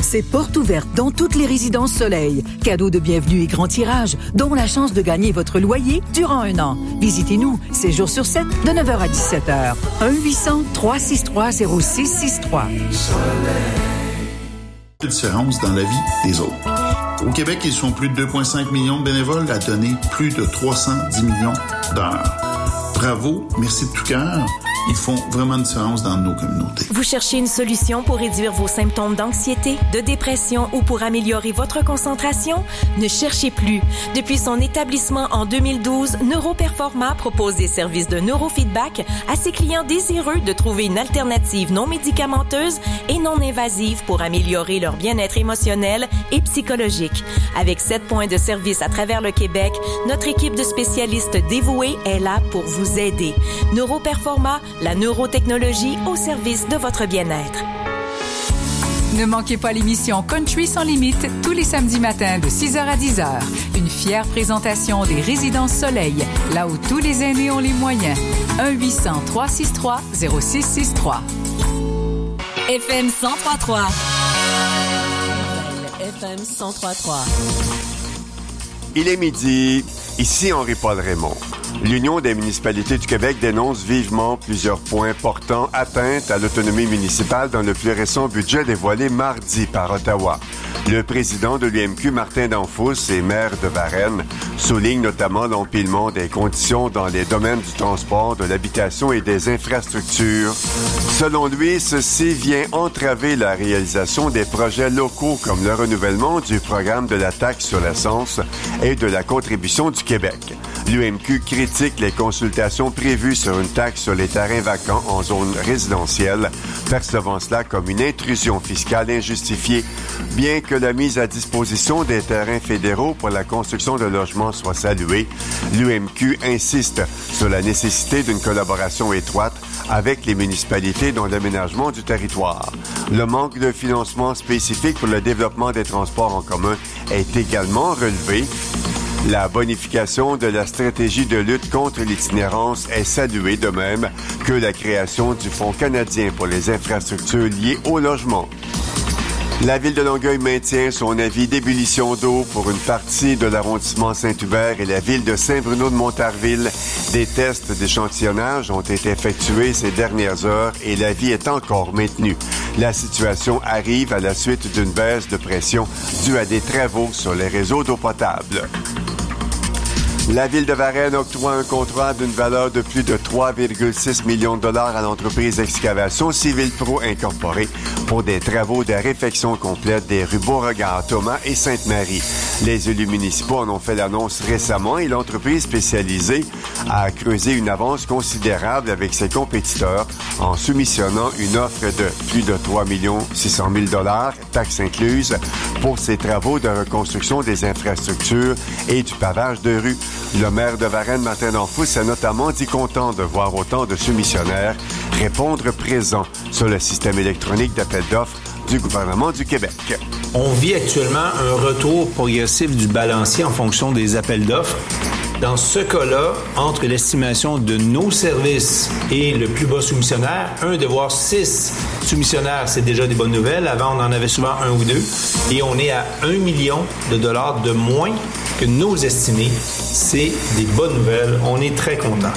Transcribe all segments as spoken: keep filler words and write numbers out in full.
c'est porte ouverte dans toutes les résidences Soleil. Cadeaux de bienvenue et grand tirage, dont la chance de gagner votre loyer durant un an. Visitez-nous, sept jours sur sept, de neuf heures à dix-sept heures. un huit cents trois six trois zéro six six trois. Différence dans la vie des autres. Au Québec, ils sont plus de deux virgule cinq millions de bénévoles à donner plus de trois cent dix millions d'heures. Bravo, merci de tout cœur. Ils font vraiment une différence dans nos communautés. Vous cherchez une solution pour réduire vos symptômes d'anxiété, de dépression ou pour améliorer votre concentration? Ne cherchez plus. Depuis son établissement en deux mille douze, Neuroperforma propose des services de neurofeedback à ses clients désireux de trouver une alternative non médicamenteuse et non invasive pour améliorer leur bien-être émotionnel et psychologique. Avec sept points de service à travers le Québec, notre équipe de spécialistes dévoués est là pour vous aider. Neuroperforma, la neurotechnologie au service de votre bien-être. Ne manquez pas l'émission Country sans limite tous les samedis matins de six heures à dix heures. Une fière présentation des Résidences Soleil, là où tous les aînés ont les moyens. un huit cents trois six trois zéro six six trois. F M cent trois trois. F M cent trois trois. Il est midi. Ici Henri-Paul Raymond. L'Union des municipalités du Québec dénonce vivement plusieurs points portant atteinte à l'autonomie municipale dans le plus récent budget dévoilé mardi par Ottawa. Le président de l'U M Q, Martin Danfous, et maire de Varennes, souligne notamment l'empilement des conditions dans les domaines du transport, de l'habitation et des infrastructures. Selon lui, ceci vient entraver la réalisation des projets locaux comme le renouvellement du programme de la taxe sur l'essence et de la contribution du Québec. L'U M Q critique les consultations prévues sur une taxe sur les terrains vacants en zone résidentielle, percevant cela comme une intrusion fiscale injustifiée. Bien que la mise à disposition des terrains fédéraux pour la construction de logements soit saluée, l'U M Q insiste sur la nécessité d'une collaboration étroite avec les municipalités dans l'aménagement du territoire. Le manque de financement spécifique pour le développement des transports en commun est également relevé. La bonification de la stratégie de lutte contre l'itinérance est saluée, de même que la création du Fonds canadien pour les infrastructures liées au logement. La Ville de Longueuil maintient son avis d'ébullition d'eau pour une partie de l'arrondissement Saint-Hubert et la Ville de Saint-Bruno-de-Montarville. Des tests d'échantillonnage ont été effectués ces dernières heures et l'avis est encore maintenu. La situation arrive à la suite d'une baisse de pression due à des travaux sur les réseaux d'eau potable. La Ville de Varennes octroie un contrat d'une valeur de plus de trois virgule six millions de dollars à l'entreprise Excavation Civile Pro Incorporée pour des travaux de réfection complète des rues Beauregard, Thomas et Sainte-Marie. Les élus municipaux en ont fait l'annonce récemment et l'entreprise spécialisée a creusé une avance considérable avec ses compétiteurs en soumissionnant une offre de plus de trois millions six cent mille dollars, taxes incluses, pour ses travaux de reconstruction des infrastructures et du pavage de rues. Le maire de Varennes, Martin Danfous, a notamment dit content de voir autant de soumissionnaires répondre présent sur le système électronique d'appel d'offres du gouvernement du Québec. On vit actuellement un retour progressif du balancier en fonction des appels d'offres. Dans ce cas-là, entre l'estimation de nos services et le plus bas soumissionnaire, un de voir six soumissionnaires, c'est déjà des bonnes nouvelles. Avant, on en avait souvent un ou deux. Et on est à un million de dollars de moins que nos estimés. C'est des bonnes nouvelles. On est très contents.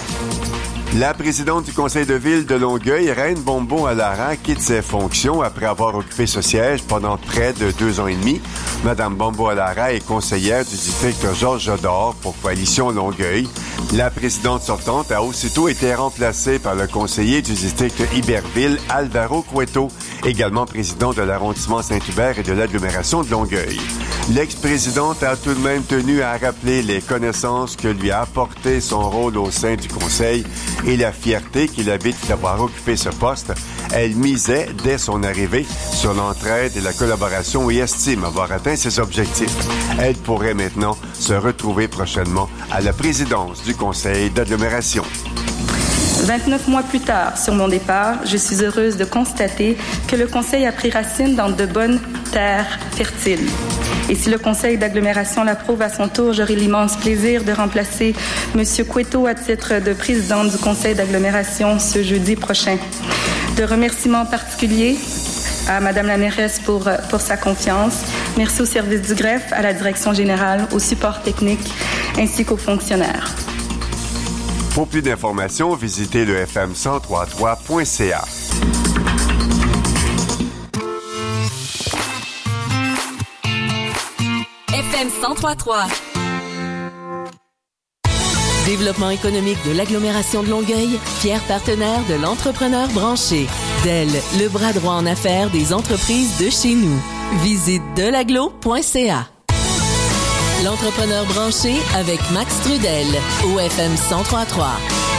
La présidente du conseil de ville de Longueuil, Reine Bombo-Alara, quitte ses fonctions après avoir occupé ce siège pendant près de deux ans et demi. Madame Bombo-Alara est conseillère du district Georges Jodor pour Coalition Longueuil. La présidente sortante a aussitôt été remplacée par le conseiller du district Iberville, Alvaro Cueto, également président de l'arrondissement Saint-Hubert et de l'agglomération de Longueuil. L'ex-présidente a tout de même tenu à rappeler les connaissances que lui a apporté son rôle au sein du conseil et la fierté qu'il habite d'avoir occupé ce poste. Elle misait, dès son arrivée, sur l'entraide et la collaboration et estime avoir atteint ses objectifs. Elle pourrait maintenant se retrouver prochainement à la présidence du conseil d'agglomération. vingt-neuf mois plus tard, sur mon départ, je suis heureuse de constater que le conseil a pris racine dans de bonnes terres fertiles. Et si le conseil d'agglomération l'approuve à son tour, j'aurai l'immense plaisir de remplacer M. Cueto à titre de présidente du conseil d'agglomération ce jeudi prochain. De remerciements particuliers à Mme la mairesse pour, pour sa confiance. Merci au service du greffe, à la direction générale, au support technique, ainsi qu'aux fonctionnaires. Pour plus d'informations, visitez le f m cent trois trois point c a. F M cent trois trois. Développement économique de l'agglomération de Longueuil, fier partenaire de l'entrepreneur branché. D E L, le bras droit en affaires des entreprises de chez nous. Visite delaglo point c a. L'entrepreneur branché avec Max Trudel au F M cent trois trois.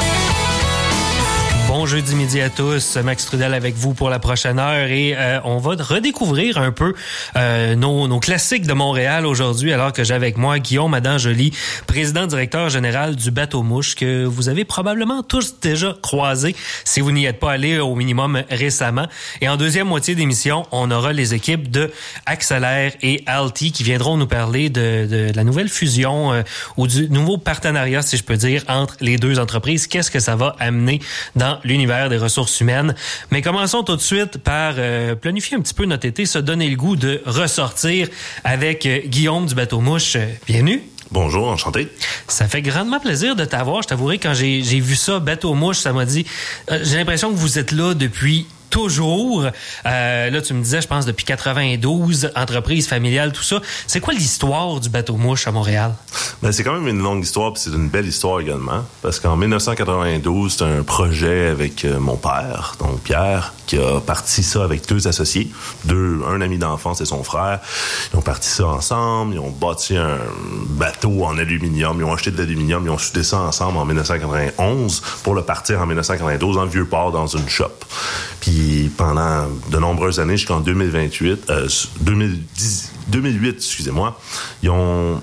Bon jeudi midi à tous, Max Trudel avec vous pour la prochaine heure et euh, on va redécouvrir un peu euh, nos, nos classiques de Montréal aujourd'hui alors que j'ai avec moi Guillaume Adam-Joly, président-directeur général du Bateau-Mouche que vous avez probablement tous déjà croisé si vous n'y êtes pas allé au minimum récemment. Et en deuxième moitié d'émission, on aura les équipes de Accélère et Alti qui viendront nous parler de, de la nouvelle fusion euh, ou du nouveau partenariat, si je peux dire, entre les deux entreprises. Qu'est-ce que ça va amener dans l'univers des ressources humaines. Mais commençons tout de suite par euh, planifier un petit peu notre été, se donner le goût de ressortir avec euh, Guillaume du Bateau-Mouche. Bienvenue. Bonjour, enchanté. Ça fait grandement plaisir de t'avoir. Je t'avouerai, quand j'ai, j'ai vu ça, Bateau-Mouche, ça m'a dit, euh, j'ai l'impression que vous êtes là depuis toujours. Euh, là, tu me disais, je pense, depuis quatre-vingt-douze, entreprise familiale, tout ça. C'est quoi l'histoire du Bateau-Mouche à Montréal? Ben, c'est quand même une longue histoire, puis c'est une belle histoire également. Parce qu'en dix-neuf cent quatre-vingt-douze, c'est un projet avec euh, mon père, donc Pierre, qui a parti ça avec deux associés, deux, un ami d'enfance et son frère. Ils ont parti ça ensemble, ils ont bâti un bateau en aluminium, ils ont acheté de l'aluminium, ils ont soudé ça ensemble en dix-neuf cent quatre-vingt-onze pour le partir en dix-neuf cent quatre-vingt-douze dans le Vieux-Port, dans une shop. Puis pendant de nombreuses années, jusqu'en deux mille vingt-huit, euh, deux mille dix, deux mille huit, excusez-moi, ils ont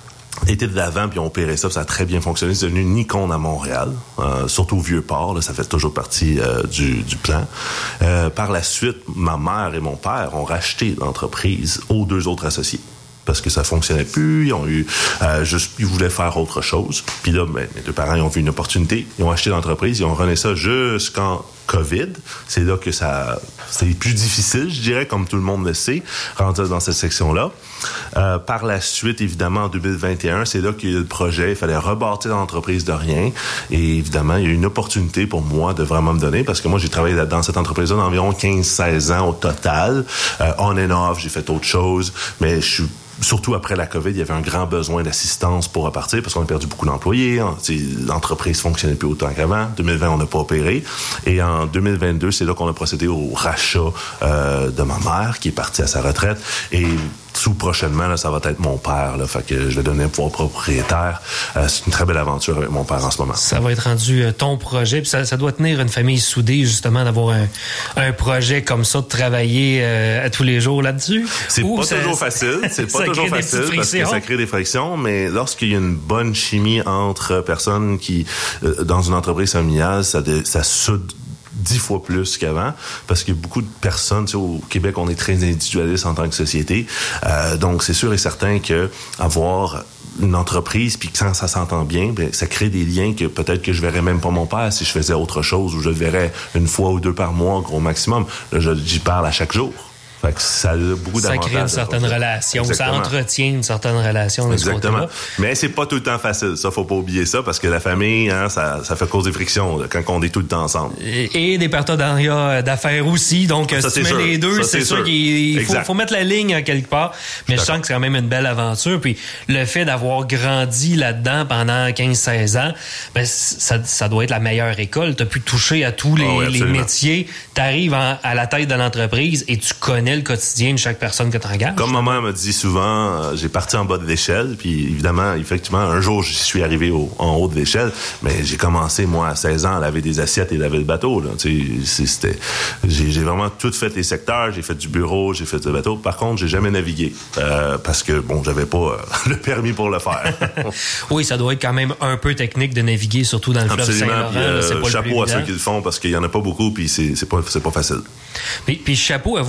été de l'avant puis ont opéré ça, puis ça a très bien fonctionné. C'est devenu une icône à Montréal, euh, surtout au Vieux-Port, là, ça fait toujours partie euh, du, du plan. Euh, par la suite, ma mère et mon père ont racheté l'entreprise aux deux autres associés. Parce que ça fonctionnait plus, ils ont eu euh, juste, ils voulaient faire autre chose. Puis là, ben, mes deux parents ils ont vu une opportunité, ils ont acheté l'entreprise, ils ont rené ça jusqu'en COVID. C'est là que ça, c'était plus difficile, je dirais, comme tout le monde le sait, rentrer dans cette section-là. Euh, par la suite, évidemment, en deux mille vingt et un, c'est là qu'il y a eu le projet. Il fallait rebâtir l'entreprise de rien. Et évidemment, il y a eu une opportunité pour moi de vraiment me donner, parce que moi, j'ai travaillé dans cette entreprise-là d'environ quinze seize ans au total. Euh, on and off, j'ai fait autre chose, mais je suis surtout après la COVID, il y avait un grand besoin d'assistance pour repartir parce qu'on a perdu beaucoup d'employés. L'entreprise fonctionnait plus autant qu'avant. deux mille vingt, on n'a pas opéré. Et en deux mille vingt-deux, c'est là qu'on a procédé au rachat euh, de ma mère qui est partie à sa retraite. Et tout prochainement, là, ça va être mon père. Là, fait que je vais donner un pouvoir propriétaire. Euh, c'est une très belle aventure avec mon père en ce moment. Ça va être rendu euh, ton projet. Puis ça, ça doit tenir une famille soudée, justement, d'avoir un, un projet comme ça, de travailler euh, à tous les jours là-dessus. C'est Ou pas ça, toujours facile. C'est pas toujours facile parce que ça crée des frictions. Mais lorsqu'il y a une bonne chimie entre personnes qui, euh, dans une entreprise familiale, ça, de, ça soude dix fois plus qu'avant, parce qu'il y a beaucoup de personnes, tu sais, au Québec, on est très individualiste en tant que société, euh, donc c'est sûr et certain que avoir une entreprise, puis que quand ça s'entend bien, ben, ça crée des liens que peut-être que je verrais même pas mon père si je faisais autre chose, ou je le verrais une fois ou deux par mois, gros maximum. Là, je, j'y parle à chaque jour. Fait que ça a beaucoup d'avantages. Ça crée une certaine relation, Exactement. Ça entretient une certaine relation. Exactement. Mais c'est pas tout le temps facile. Ça, faut pas oublier ça, parce que la famille, hein, ça, ça fait cause des frictions quand on est tout le temps ensemble. Et, et des partenariats d'affaires aussi. Donc, ça, si tu mets sûr. les deux, ça, c'est, c'est sûr, sûr qu'il faut, faut mettre la ligne quelque part. Mais je, je sens que c'est quand même une belle aventure. Puis le fait d'avoir grandi là-dedans pendant quinze seize ans, ben, ça, ça doit être la meilleure école. Tu as pu toucher à tous les, oh, oui, les métiers. Tu arrives à la tête de l'entreprise et tu connais le quotidien de chaque personne que tu engages. Comme maman me dit souvent, euh, j'ai parti en bas de l'échelle, puis évidemment, effectivement, un jour, je suis arrivé au, en haut de l'échelle, mais j'ai commencé, moi, à seize ans, à laver des assiettes et laver le bateau. Là. Tu sais, c'était, j'ai, j'ai vraiment tout fait les secteurs, j'ai fait du bureau, j'ai fait du bateau. Par contre, j'ai jamais navigué, euh, parce que, bon, j'avais pas euh, le permis pour le faire. Oui, ça doit être quand même un peu technique de naviguer, surtout dans le fleuve Saint-Laurent. Puis, euh, là, c'est pas chapeau le plus à ceux qui le font, parce qu'il y en a pas beaucoup, puis c'est, c'est pas, c'est pas facile. Puis, puis chapeau à vous aussi d'avoir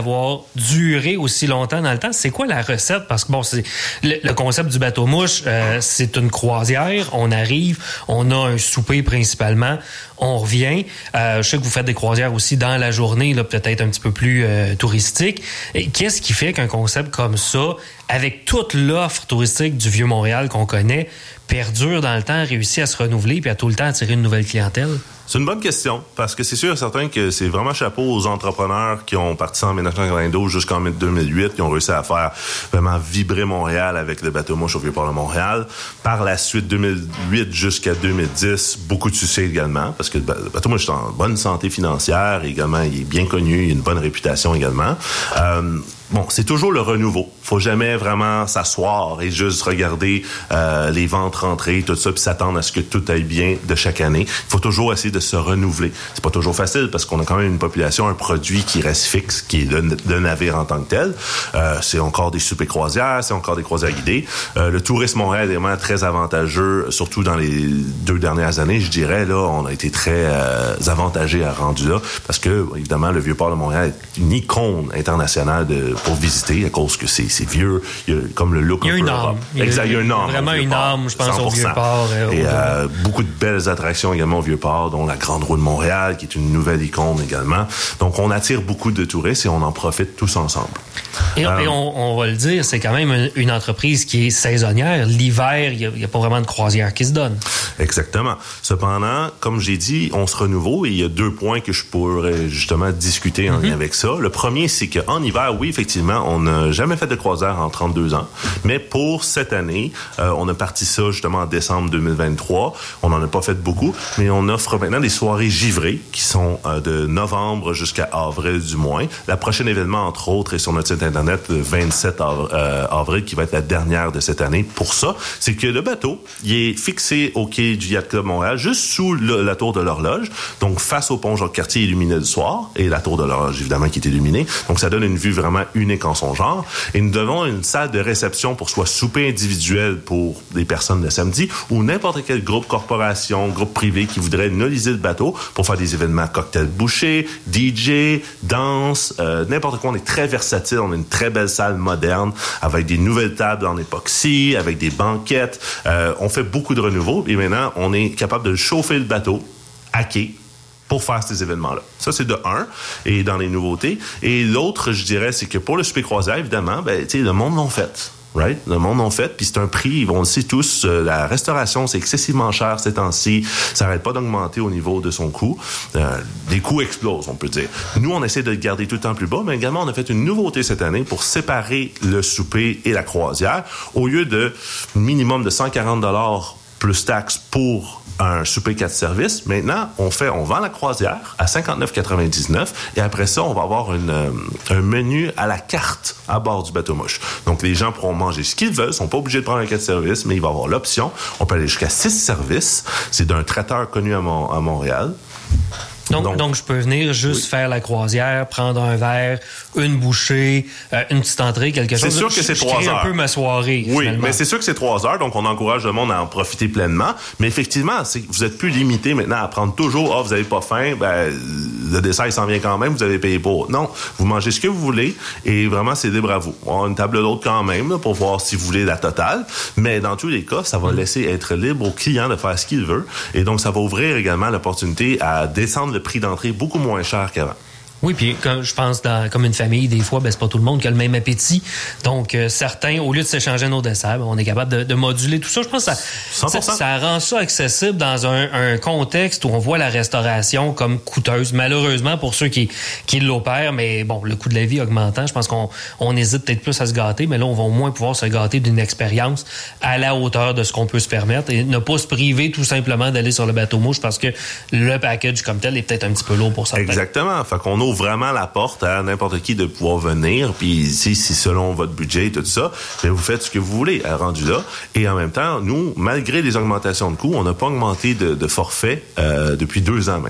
d'avoir duré aussi longtemps dans le temps. C'est quoi la recette? Parce que bon, c'est le, le concept du bateau-mouche, euh, c'est une croisière. On arrive, on a un souper principalement, on revient. Euh, je sais que vous faites des croisières aussi dans la journée, là, peut-être un petit peu plus euh, touristique. Et qu'est-ce qui fait qu'un concept comme ça, avec toute l'offre touristique du Vieux-Montréal qu'on connaît, perdure dans le temps, réussit à se renouveler puis à tout le temps attirer une nouvelle clientèle? C'est une bonne question, parce que c'est sûr et certain que c'est vraiment chapeau aux entrepreneurs qui ont parti en dix-neuf cent quatre-vingt-douze jusqu'en deux mille huit, qui ont réussi à faire vraiment vibrer Montréal avec le bateau-mouche au Vieux-Port de Montréal. Par la suite, deux mille huit jusqu'à deux mille dix, beaucoup de succès également, parce que le bateau-mouche est en bonne santé financière, et également, il est bien connu, il a une bonne réputation également. Euh, Bon, c'est toujours le renouveau. Faut jamais vraiment s'asseoir et juste regarder euh, les ventes rentrer, tout ça, puis s'attendre à ce que tout aille bien de chaque année. Il faut toujours essayer de se renouveler. C'est pas toujours facile parce qu'on a quand même une population, un produit qui reste fixe, qui est le, le navire en tant que tel. Euh, c'est encore des soupers croisières, c'est encore des croisières guidées. Euh, le tourisme Montréal est vraiment très avantageux, surtout dans les deux dernières années, je dirais. Là, on a été très euh, avantagés à rendu là parce que, évidemment, le Vieux-Port de Montréal est une icône internationale de pour visiter à cause que c'est, c'est vieux, il y a comme le look. Il y a une âme. Exact, il y a une âme. Vraiment une âme, je pense, au Vieux-Port. Euh, et euh, beaucoup de belles attractions également au Vieux-Port, dont la Grande Roue de Montréal, qui est une nouvelle icône également. Donc, on attire beaucoup de touristes et on en profite tous ensemble. Et, euh, et on, on va le dire, c'est quand même une, une entreprise qui est saisonnière. L'hiver, il n'y a, a pas vraiment de croisière qui se donne. Exactement. Cependant, comme j'ai dit, on se renouvelle et il y a deux points que je pourrais justement discuter en mm-hmm. lien avec ça. Le premier, c'est qu'en hiver, oui, effectivement, on n'a jamais fait de croisière en trente-deux ans. Mais pour cette année, euh, on a parti ça justement en décembre deux mille vingt-trois. On n'en a pas fait beaucoup, mais on offre maintenant des soirées givrées qui sont euh, de novembre jusqu'à avril du moins. La prochaine événement, entre autres, est sur notre site Internet le vingt-sept avril, qui va être la dernière de cette année. Pour ça, c'est que le bateau, il est fixé au quai du Yacht Club Montréal, juste sous le, la tour de l'horloge, donc face au pont Jacques-Cartier illuminé le soir, et la tour de l'horloge, évidemment, qui est illuminée. Donc, ça donne une vue vraiment unique en son genre. Et nous devons une salle de réception pour soit souper individuel pour des personnes le samedi ou n'importe quel groupe, corporation, groupe privé qui voudrait analyser le bateau pour faire des événements cocktail bouchés, D J, danse, euh, n'importe quoi. On est très versatile. On a une très belle salle moderne avec des nouvelles tables en époxy, avec des banquettes. Euh, on fait beaucoup de renouveau et maintenant, on est capable de chauffer le bateau à quai pour faire ces événements-là. Ça, c'est de un, et dans les nouveautés. Et l'autre, je dirais, c'est que pour le souper croisière, évidemment, ben, tu sais, le monde l'ont fait. Right? Le monde l'ont fait, puis c'est un prix, on le sait tous, euh, la restauration, c'est excessivement cher ces temps-ci. Ça n'arrête pas d'augmenter au niveau de son coût. Euh, les coûts explosent, on peut dire. Nous, on essaie de le garder tout le temps plus bas, mais également, on a fait une nouveauté cette année pour séparer le souper et la croisière. Au lieu de minimum de cent quarante dollars plus taxes pour un souper quatre services. Maintenant, on fait, on vend la croisière à cinquante-neuf quatre-vingt-dix-neuf et après ça, on va avoir une, euh, un menu à la carte à bord du bateau-mouche. Donc, les gens pourront manger ce qu'ils veulent, ils sont pas obligés de prendre un quatre services, mais il va y avoir l'option. On peut aller jusqu'à six services. C'est d'un traiteur connu à, Mon- à Montréal. Donc, donc, donc, je peux venir juste oui. faire la croisière, prendre un verre, une bouchée, euh, une petite entrée, quelque chose. C'est sûr que c'est trois heures. un peu ma soirée. Oui, finalement. mais c'est sûr que c'est trois heures, donc on encourage le monde à en profiter pleinement. Mais effectivement, c'est, vous êtes plus limité maintenant à prendre toujours, ah, vous avez pas faim, ben, le dessert, il s'en vient quand même, vous avez payé pour. Non, vous mangez ce que vous voulez et vraiment, c'est libre à vous. On a une table d'hôte quand même, là, pour voir si vous voulez la totale. Mais dans tous les cas, ça va laisser être libre au client de faire ce qu'il veut. Et donc, ça va ouvrir également l'opportunité à descendre le prix d'entrée beaucoup moins cher qu'avant. Oui, puis comme je pense dans comme une famille, des fois, ben c'est pas tout le monde qui a le même appétit. Donc euh, certains, au lieu de s'échanger nos desserts, ben, on est capable de, de moduler tout ça. Je pense que ça, ça, ça rend ça accessible dans un, un contexte où on voit la restauration comme coûteuse. Malheureusement pour ceux qui qui l'opèrent, mais bon, le coût de la vie augmentant, je pense qu'on on hésite peut-être plus à se gâter, mais là on va au moins pouvoir se gâter d'une expérience à la hauteur de ce qu'on peut se permettre et ne pas se priver tout simplement d'aller sur le bateau-mouche parce que le package comme tel est peut-être un petit peu lourd pour certains. Exactement. Fait qu'on ouvre vraiment la porte à n'importe qui de pouvoir venir, puis si, si selon votre budget et tout ça, bien, vous faites ce que vous voulez à rendu là. Et en même temps, nous, malgré les augmentations de coûts, on n'a pas augmenté de, de forfait euh, depuis deux ans maintenant.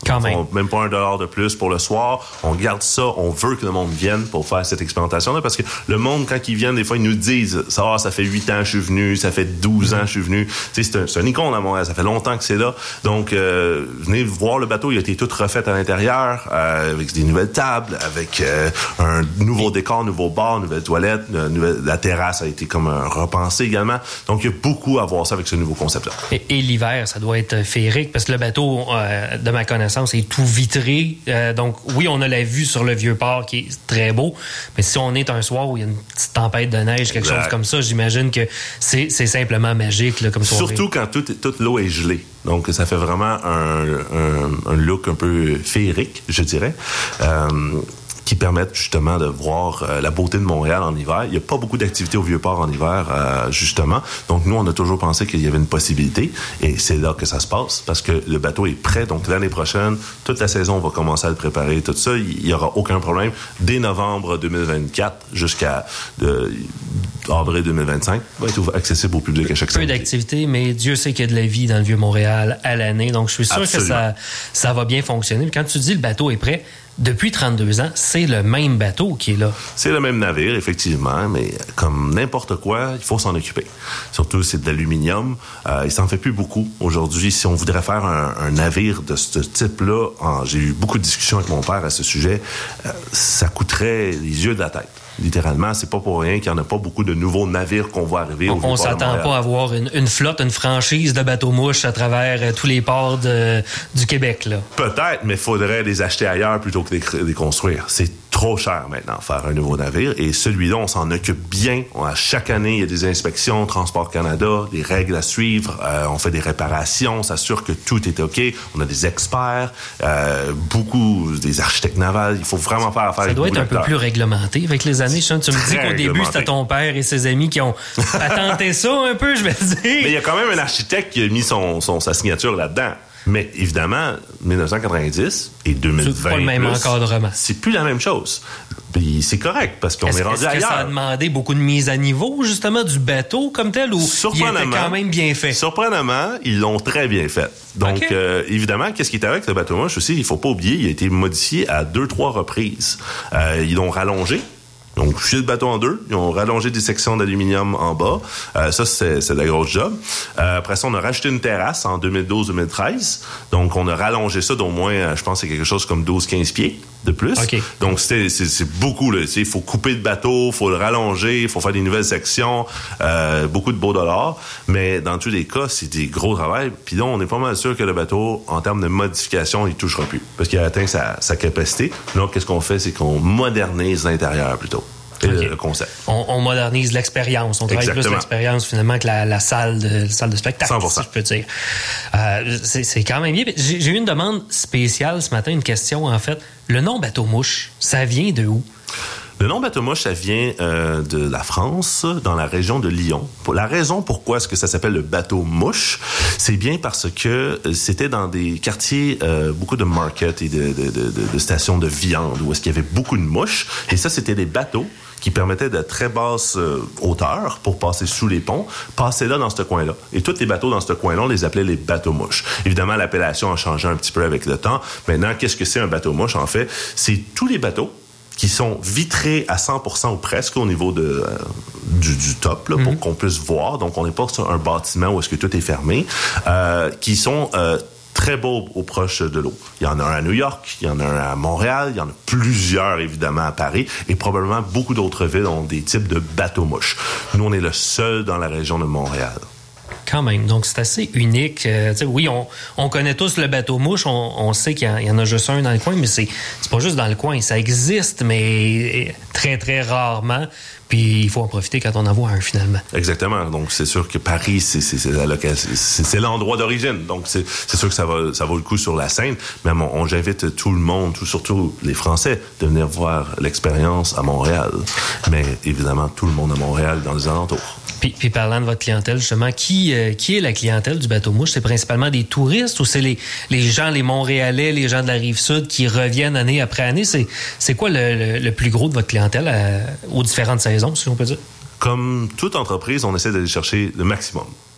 Quand même. On, même pas un dollar de plus pour le soir. On garde ça. On veut que le monde vienne pour faire cette expérimentation-là parce que le monde, quand ils viennent, des fois, ils nous disent ça, ah, ça fait huit ans que je suis venu, ça fait douze ans que je suis venu. Tu sais, c'est un, c'est un icône à Montréal. Ça fait longtemps que c'est là. Donc, euh, venez voir le bateau. Il a été tout refait à l'intérieur euh, avec des nouvelles tables, avec euh, un nouveau décor, nouveau bar, nouvelle toilette. Nouvelle, la terrasse a été comme un repensé également. Donc, il y a beaucoup à voir ça avec ce nouveau concept-là. Et, et l'hiver, ça doit être féerique parce que le bateau, euh, de ma connaissance, est tout vitré. Euh, donc, oui, on a la vue sur le Vieux-Port qui est très beau, mais si on est un soir où il y a une petite tempête de neige, quelque exact. chose comme ça, j'imagine que c'est, c'est simplement magique là, comme soirée. Surtout quand toute, toute l'eau est gelée. Donc, ça fait vraiment un, un, un look un peu féerique, je dirais. Euh, qui permettent justement de voir euh, la beauté de Montréal en hiver. Il n'y a pas beaucoup d'activités au Vieux-Port en hiver, euh, justement. Donc, nous, on a toujours pensé qu'il y avait une possibilité et c'est là que ça se passe parce que le bateau est prêt. Donc, l'année prochaine, toute la saison, on va commencer à le préparer, tout ça. Il n'y aura aucun problème. Dès novembre deux mille vingt-quatre jusqu'à euh, avril deux mille vingt-cinq, il va être accessible au public à chaque semaine. samedi. Peu d'activités, mais Dieu sait qu'il y a de la vie dans le Vieux-Montréal à l'année. Donc, je suis sûr Absolument. que ça, ça va bien fonctionner. Quand tu dis le bateau est prêt, depuis trente-deux ans, c'est le même bateau qui est là. C'est le même navire, effectivement, mais comme n'importe quoi, il faut s'en occuper. Surtout, c'est de l'aluminium. Euh, il s'en fait plus beaucoup. Aujourd'hui, si on voudrait faire un, un navire de ce type-là, en, j'ai eu beaucoup de discussions avec mon père à ce sujet, euh, ça coûterait les yeux de la tête. Littéralement, c'est pas pour rien qu'il n'y en a pas beaucoup de nouveaux navires qu'on voit arriver au On, on s'attend pas à avoir une, une flotte, une franchise de bateaux-mouches à travers euh, tous les ports de, du Québec, là. Peut-être, mais il faudrait les acheter ailleurs plutôt que de les construire. C'est trop cher maintenant faire un nouveau navire et celui-là, on s'en occupe bien. On, à chaque année, il y a des inspections, Transport Canada, des règles à suivre. Euh, on fait des réparations, on s'assure que tout est OK. On a des experts, euh, beaucoup des architectes navals. Il faut vraiment faire affaire avec Ça doit être un d'acteurs. peu plus réglementé avec les années. Tu me dis qu'au début, c'était ton père et ses amis qui ont patenté ça un peu, je vais dire. Mais il y a quand même un architecte qui a mis son, son, sa signature là-dedans. Mais évidemment, dix-neuf cent quatre-vingt-dix et deux mille vingt, c'est pas le même plus, encadrement. C'est plus la même chose. Puis c'est correct parce qu'on est-ce, est rendu est-ce que ailleurs. Ça a demandé beaucoup de mise à niveau justement du bateau comme tel ou il était quand même bien fait? Surprenamment, ils l'ont très bien fait. Donc okay. euh, évidemment, qu'est-ce qui est avec le bateau mouche aussi, il faut pas oublier, il a été modifié à deux trois reprises. Euh, ils l'ont rallongé. Donc, couché le bateau en deux. Ils ont rallongé des sections d'aluminium en bas. Euh, ça, c'est, c'est de la grosse job. Euh, après ça, on a rajouté une terrasse en deux mille douze deux mille treize. Donc, on a rallongé ça d'au moins, je pense, c'est quelque chose comme douze quinze pieds de plus. Okay. Donc, c'était, c'est, c'est beaucoup. Là. Il faut couper le bateau, il faut le rallonger, il faut faire des nouvelles sections. Euh, beaucoup de beaux dollars. Mais dans tous les cas, c'est des gros travail. Puis là, on est pas mal sûr que le bateau, en termes de modification, il touchera plus. Parce qu'il a atteint sa, sa capacité. Donc, qu'est-ce qu'on fait? C'est qu'on modernise l'intérieur plutôt. Okay. Le concept. On, on modernise l'expérience. On travaille Exactement. plus l'expérience finalement que la, la salle de la salle de spectacle, cent pour cent. Si je peux dire. Euh, c'est, c'est quand même bien. J'ai, j'ai eu une demande spéciale ce matin, une question en fait. Le nom bateau-mouche, ça vient de où? Le nom bateau-mouche, ça vient euh, de la France, dans la région de Lyon. Pour la raison pourquoi est-ce que ça s'appelle le bateau-mouche, c'est bien parce que c'était dans des quartiers, euh, beaucoup de market et de, de, de, de stations de viande, où est-ce qu'il y avait beaucoup de mouches. Et ça, c'était des bateaux qui permettaient de très basse euh, hauteur pour passer sous les ponts, passer là dans ce coin-là. Et tous les bateaux dans ce coin-là, on les appelait les bateaux-mouches. Évidemment, l'appellation a changé un petit peu avec le temps. Maintenant, qu'est-ce que c'est un bateau-mouche, en fait? C'est tous les bateaux qui sont vitrés à cent pour cent ou presque au niveau de, euh, du, du top, là, mm-hmm. pour qu'on puisse voir. Donc, on n'est pas sur un bâtiment où est-ce que tout est fermé, euh, qui sont euh, très beaux au proche de l'eau. Il y en a un à New York, il y en a un à Montréal, il y en a plusieurs, évidemment, à Paris, et probablement beaucoup d'autres villes ont des types de bateaux-mouches. Nous, on est le seul dans la région de Montréal. Quand même. Donc, c'est assez unique. Euh, oui, on, on connaît tous le bateau-mouche. On, on sait qu'il y en, il y en a juste un dans le coin, mais c'est, c'est pas juste dans le coin. Ça existe, mais très, très rarement. Puis, il faut en profiter quand on en voit un, finalement. Exactement. Donc, c'est sûr que Paris, c'est, c'est, c'est, la loca- c'est, c'est l'endroit d'origine. Donc, c'est, c'est sûr que ça va, ça vaut le coup sur la scène. Mais bon, on, j'invite tout le monde, tout, surtout les Français, de venir voir l'expérience à Montréal. Mais évidemment, tout le monde à Montréal, dans les alentours. Puis, puis parlant de votre clientèle, justement, qui, euh, qui est la clientèle du bateau-mouche? C'est principalement des touristes ou c'est les, les gens, les Montréalais, les gens de la Rive-Sud qui reviennent année après année? C'est, c'est quoi le, le, le plus gros de votre clientèle à, aux différentes saisons, si on peut dire? Comme toute entreprise, on essaie d'aller chercher le maximum.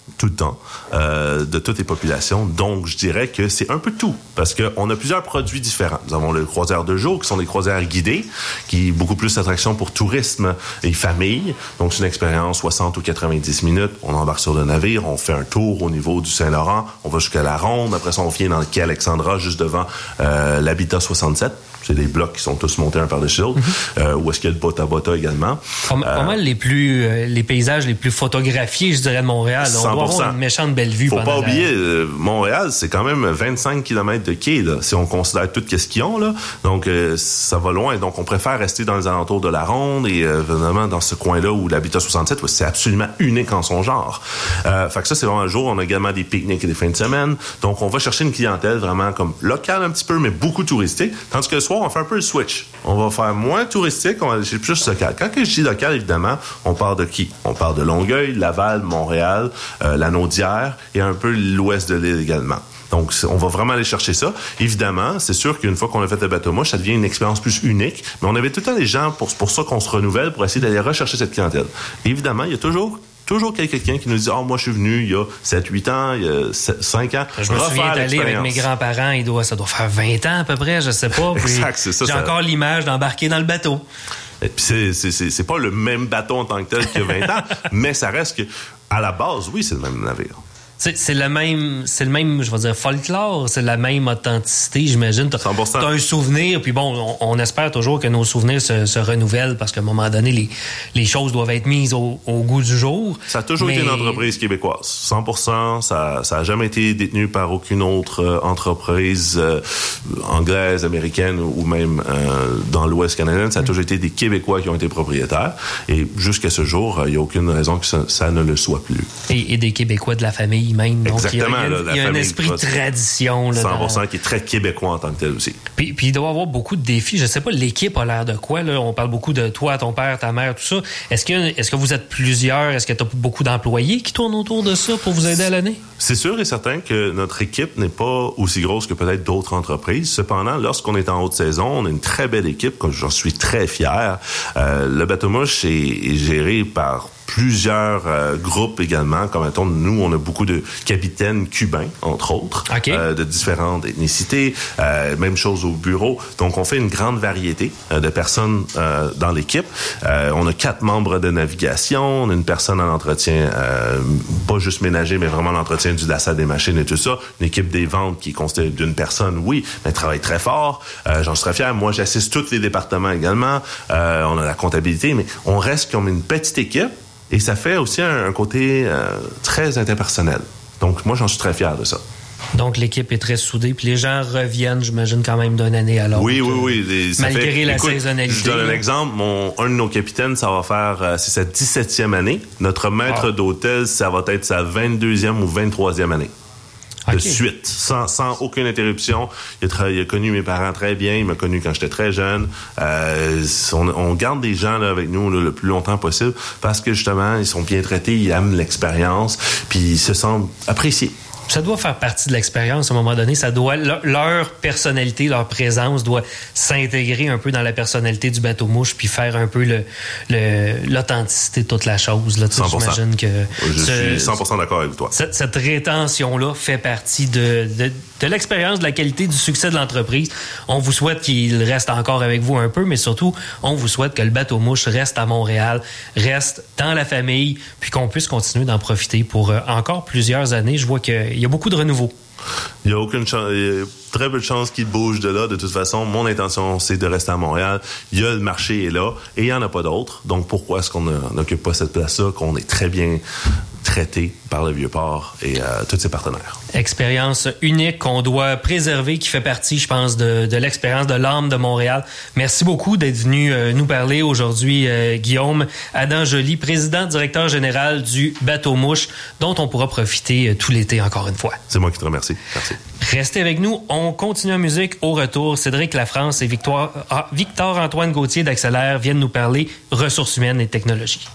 tout le temps, euh, de toutes les populations. Donc, je dirais que c'est un peu tout, parce qu'on a plusieurs produits différents. Nous avons le croisière de jour, qui sont des croisières guidées, qui est beaucoup plus d'attraction pour tourisme et famille. Donc, c'est une expérience soixante ou quatre-vingt-dix minutes. On embarque sur le navire, on fait un tour au niveau du Saint-Laurent, on va jusqu'à la Ronde. Après ça, on vient dans le quai Alexandra, juste devant euh, l'Habitat soixante-sept. C'est des blocs qui sont tous montés un par-dessus l'autre. Mm-hmm. Euh, où est-ce qu'il y a le Bota Bota également. Pas, euh, pas mal les plus, euh, les paysages les plus photographiés, je dirais, de Montréal. On doit avoir une méchante belle vue. Faut pas la... oublier, euh, Montréal, c'est quand même vingt-cinq kilomètres de quai, là, si on considère tout ce qu'ils ont, là. Donc, euh, ça va loin. Donc, on préfère rester dans les alentours de la Ronde et, euh, évidemment, dans ce coin-là où l'Habitat soixante-sept, où c'est absolument unique en son genre. Euh, fait que ça, c'est vraiment un jour. On a également des pique-niques et des fins de semaine. Donc, on va chercher une clientèle vraiment comme locale un petit peu, mais beaucoup touristique. Tandis que le soir, on fait un peu le switch. On va faire moins touristique, on va aller plus local. Quand je dis local, évidemment, on parle de qui? On parle de Longueuil, Laval, Montréal, euh, la Naudière et un peu l'ouest de l'île également. Donc, on va vraiment aller chercher ça. Évidemment, c'est sûr qu'une fois qu'on a fait le bateau-mouche, ça devient une expérience plus unique. Mais on avait tout le temps les gens, pour, pour ça qu'on se renouvelle, pour essayer d'aller rechercher cette clientèle. Évidemment, il y a toujours... Toujours quelqu'un qui nous dit « Ah, oh, moi, je suis venu il y a sept huit ans, il y a cinq ans. » Je me souviens d'aller avec mes grands-parents, il doit, ça doit faire vingt ans à peu près, je sais pas. Puis exact, c'est ça. J'ai ça... encore l'image d'embarquer dans le bateau. Et puis c'est, c'est, c'est, c'est pas le même bateau en tant que tel qu'il y a vingt ans, mais ça reste que, à la base, oui, c'est le même navire. C'est, c'est le même, c'est le même, je vais dire, folklore, c'est la même authenticité, j'imagine. T'as, cent pour cent. T'as un souvenir, puis bon, on, on espère toujours que nos souvenirs se, se renouvellent parce qu'à un moment donné, les, les choses doivent être mises au, au goût du jour. Ça a toujours mais... été une entreprise québécoise. cent pour cent, ça, ça a jamais été détenu par aucune autre euh, entreprise euh, anglaise, américaine ou même euh, dans l'Ouest canadien. Ça a mmh. toujours été des Québécois qui ont été propriétaires. Et jusqu'à ce jour, il euh, n'y a aucune raison que ça, ça ne le soit plus. Et, et des Québécois de la famille même. Donc, exactement. Il y a, là, il y a un esprit de tradition. Là, cent pour cent dans... qui est très québécois en tant que tel aussi. Puis, puis il doit y avoir beaucoup de défis. Je sais pas, l'équipe a l'air de quoi? Là? On parle beaucoup de toi, ton père, ta mère, tout ça. Est-ce que, est-ce que vous êtes plusieurs? Est-ce que tu as beaucoup d'employés qui tournent autour de ça pour vous aider à l'année? C'est sûr et certain que notre équipe n'est pas aussi grosse que peut-être d'autres entreprises. Cependant, lorsqu'on est en haute saison, on a une très belle équipe, comme j'en suis très fier. Euh, le bateau-mouche est, est géré par plusieurs euh, groupes également. Comme mettons, nous, on a beaucoup de capitaines cubains, entre autres, okay. euh, de différentes ethnicités. Euh, même chose au bureau. Donc, on fait une grande variété euh, de personnes euh, dans l'équipe. Euh, on a quatre membres de navigation. On a une personne en entretien, euh, pas juste ménager, mais vraiment l'entretien du lasset des machines et tout ça. Une équipe des ventes qui est constituée d'une personne, oui, mais elle travaille très fort. Euh, j'en serais fier. Moi, j'assiste tous les départements également. Euh, on a la comptabilité, mais on reste comme une petite équipe. Et ça fait aussi un, un côté euh, très interpersonnel. Donc, moi, j'en suis très fier de ça. Donc, l'équipe est très soudée, puis les gens reviennent, j'imagine, quand même d'une année à l'autre. Oui, oui, oui. Les, malgré fait, la écoute, saisonnalité. Je donne un exemple. Mon, un de nos capitaines, ça va faire, euh, c'est sa dix-septième année. Notre maître ah. d'hôtel, ça va être sa vingt-deuxième ou vingt-troisième année. De okay. suite, sans, sans aucune interruption. Il a, tra- il a connu mes parents très bien, il m'a connu quand j'étais très jeune. Euh, on, on garde des gens là, avec nous là, le plus longtemps possible parce que justement, ils sont bien traités, ils aiment l'expérience, puis ils se sentent appréciés. Ça doit faire partie de l'expérience à un moment donné. Ça doit, leur personnalité, leur présence doit s'intégrer un peu dans la personnalité du bateau-mouche puis faire un peu le, le, l'authenticité de toute la chose. Là. Tu cent pour cent. J'imagine que je ce, suis cent pour cent d'accord avec toi. Cette, cette rétention-là fait partie de, de, de l'expérience, de la qualité, du succès de l'entreprise. On vous souhaite qu'il reste encore avec vous un peu, mais surtout, on vous souhaite que le bateau-mouche reste à Montréal, reste dans la famille, puis qu'on puisse continuer d'en profiter pour euh, encore plusieurs années. Je vois que il y a beaucoup de renouveau. Il y a aucune chance, il y a très peu de chances qu'il bouge de là. De toute façon, mon intention, c'est de rester à Montréal. Il y a le marché est là et il n'y en a pas d'autres. Donc, pourquoi est-ce qu'on n'occupe pas cette place-là, qu'on est très bien traité par le Vieux-Port et euh, tous ses partenaires? Expérience unique qu'on doit préserver, qui fait partie, je pense, de, de l'expérience de l'âme de Montréal. Merci beaucoup d'être venu euh, nous parler aujourd'hui, euh, Guillaume. Adam Joly, président directeur général du Bateau-Mouche, dont on pourra profiter euh, tout l'été encore une fois. C'est moi qui te remercie. Merci. Restez avec nous. On continue en musique. Au retour, Cédric Lafrance et Victoire, ah, Victor-Antoine Gauthier d'Accélère viennent nous parler ressources humaines et technologies.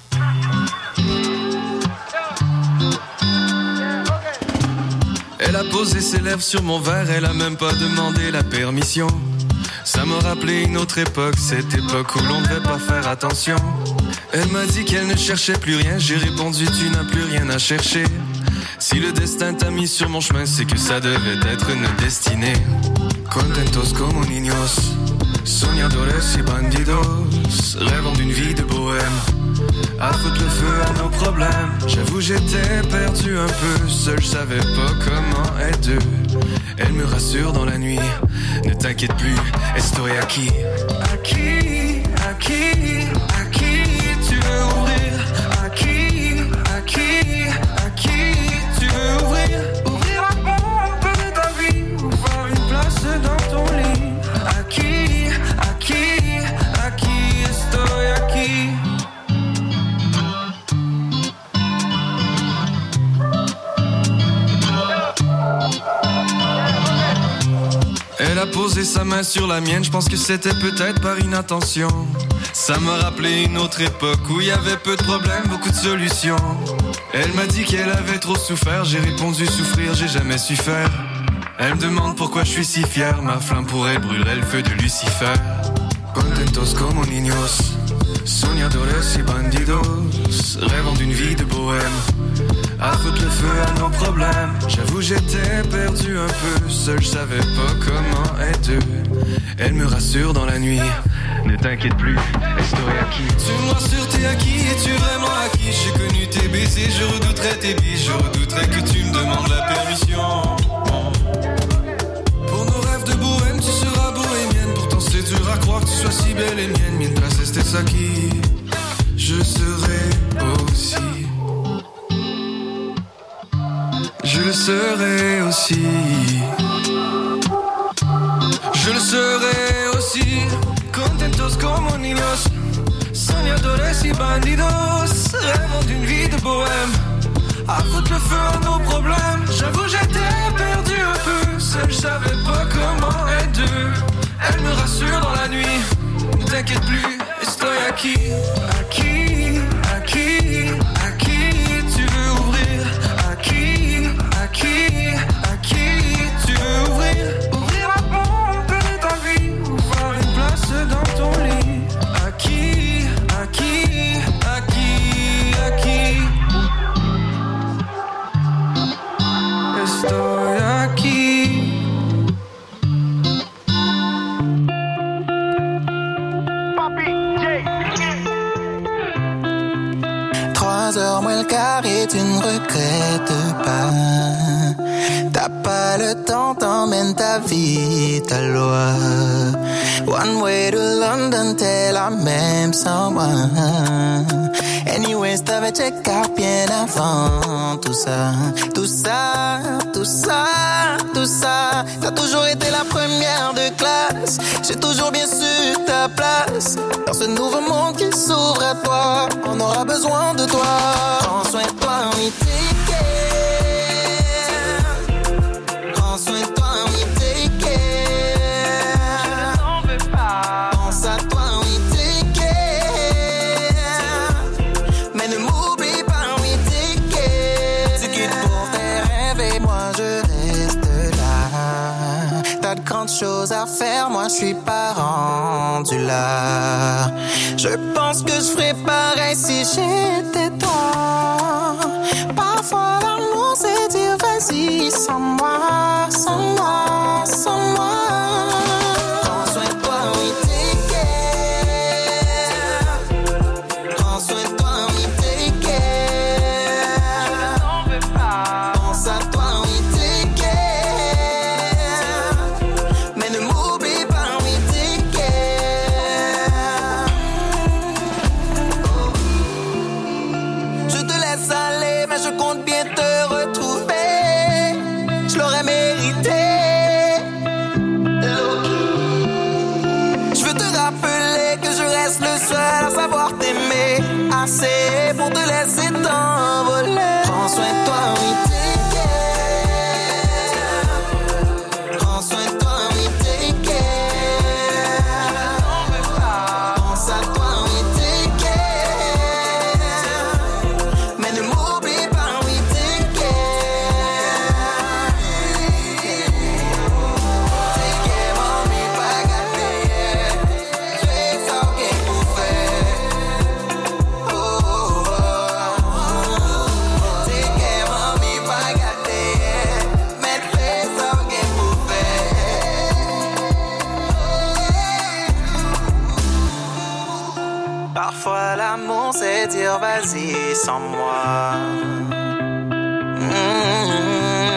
Elle a posé ses lèvres sur mon verre, elle a même pas demandé la permission. Ça m'a rappelé une autre époque, cette époque où l'on devait pas faire attention. Elle m'a dit qu'elle ne cherchait plus rien, j'ai répondu tu n'as plus rien à chercher. Si le destin t'a mis sur mon chemin, c'est que ça devait être une destinée. Contentos como niños, soñadores y bandidos, rêvant d'une vie de bohème, à foutre le feu à nos problèmes. J'avoue j'étais perdu un peu, seul je savais pas comment être deux. Elle me rassure dans la nuit, ne t'inquiète plus, estoy aquí. À qui, à qui, à qui tu veux ouvrir? À qui, à qui, à qui tu veux ouvrir? Ouvrir la porte de ta vie, ou faire une place dans ton lit. À qui, à qui, à qui estoy aquí? Elle a posé sa main sur la mienne, je pense que c'était peut-être par inattention. Ça m'a rappelé une autre époque où il y avait peu de problèmes, beaucoup de solutions. Elle m'a dit qu'elle avait trop souffert, j'ai répondu souffrir, j'ai jamais su faire. Elle me demande pourquoi je suis si fier, ma flamme pour elle brûlerait le feu de Lucifer. Contentos como niños, soñadores y bandidos, rêvant d'une vie de bohème, à foutre le feu à nos problèmes. J'avoue j'étais perdu un peu, seul je savais pas comment être deux. Elle me rassure dans la nuit, ne t'inquiète plus, estoy aquí. Tu me rassures, t'es acquis, es-tu vraiment acquis? J'ai connu tes baisers, je redouterais tes bises, je redouterais que tu me demandes la permission. Pour nos rêves de bohème, tu seras bohémienne, pourtant c'est dur à croire que tu sois si belle et mienne. Mientras estés aquí, je serai aussi. Je le serai aussi. Je le serai aussi. Contentos como niños, soñadores y bandidos, rêvant d'une vie de bohème, à foutre le feu à nos problèmes. J'avoue j'étais perdu un peu, seul je savais pas comment être deux. Elle me rassure dans la nuit, ne t'inquiète plus, estoy aquí. À qui, à qui, à qui tu veux ouvrir? À qui, à qui, à qui tu veux ouvrir? Ouvrir la porte de ta vie, ou faire une place dans ton lit. À qui, à qui, à qui, à qui estoy aquí. Trois heures moins le quart et tu ne regrettes pas. T'as pas le temps, t'emmènes ta vie, ta loi. One way to London, t'es la même sans moi. Anyways, t'avais check out bien avant tout ça. Tout ça, tout ça, tout ça. T'as toujours été la première de classe. J'ai toujours bien su ta place. Dans ce nouveau monde qui s'ouvre à toi, on aura besoin de toi. Prends soin de toi, oui, take care. Prends soin de toi, oui, take care. Je n'en veux pas. Pense à toi, oui, take care. Mais ne m'oublie pas, oui, take care. Tu quittes pour tes rêves et moi je reste là. T'as de grandes choses à faire, moi je suis pas rendu là. Je pense que je ferais pareil si j'étais toi. Parfois l'amour c'est dire vas-y sans moi, sans moi, sans moi. Prends soin de toi, oui, take care. Prends soin de toi, oui, take care. Je n'en veux pas. Pense à toi, oui, take care. Mais ne m'oublie pas, oui, take care. Oh. Je te laisse aller, mais je compte bien te retrouver. Je l'aurais mérité. Je veux te rappeler que je reste le seul à savoir t'aimer assez pour te laisser t'envoler. Prends soin de toi, oui, take care. Prends soin de toi, oui, take care. Pense à toi, oui, take care. Mais ne m'oublie pas, oui, take care. Take care, mommy, pas gâté. Tu es ça, ok, pour faire. Oh, oh, oh. dire vas-y sans moi. Mmh.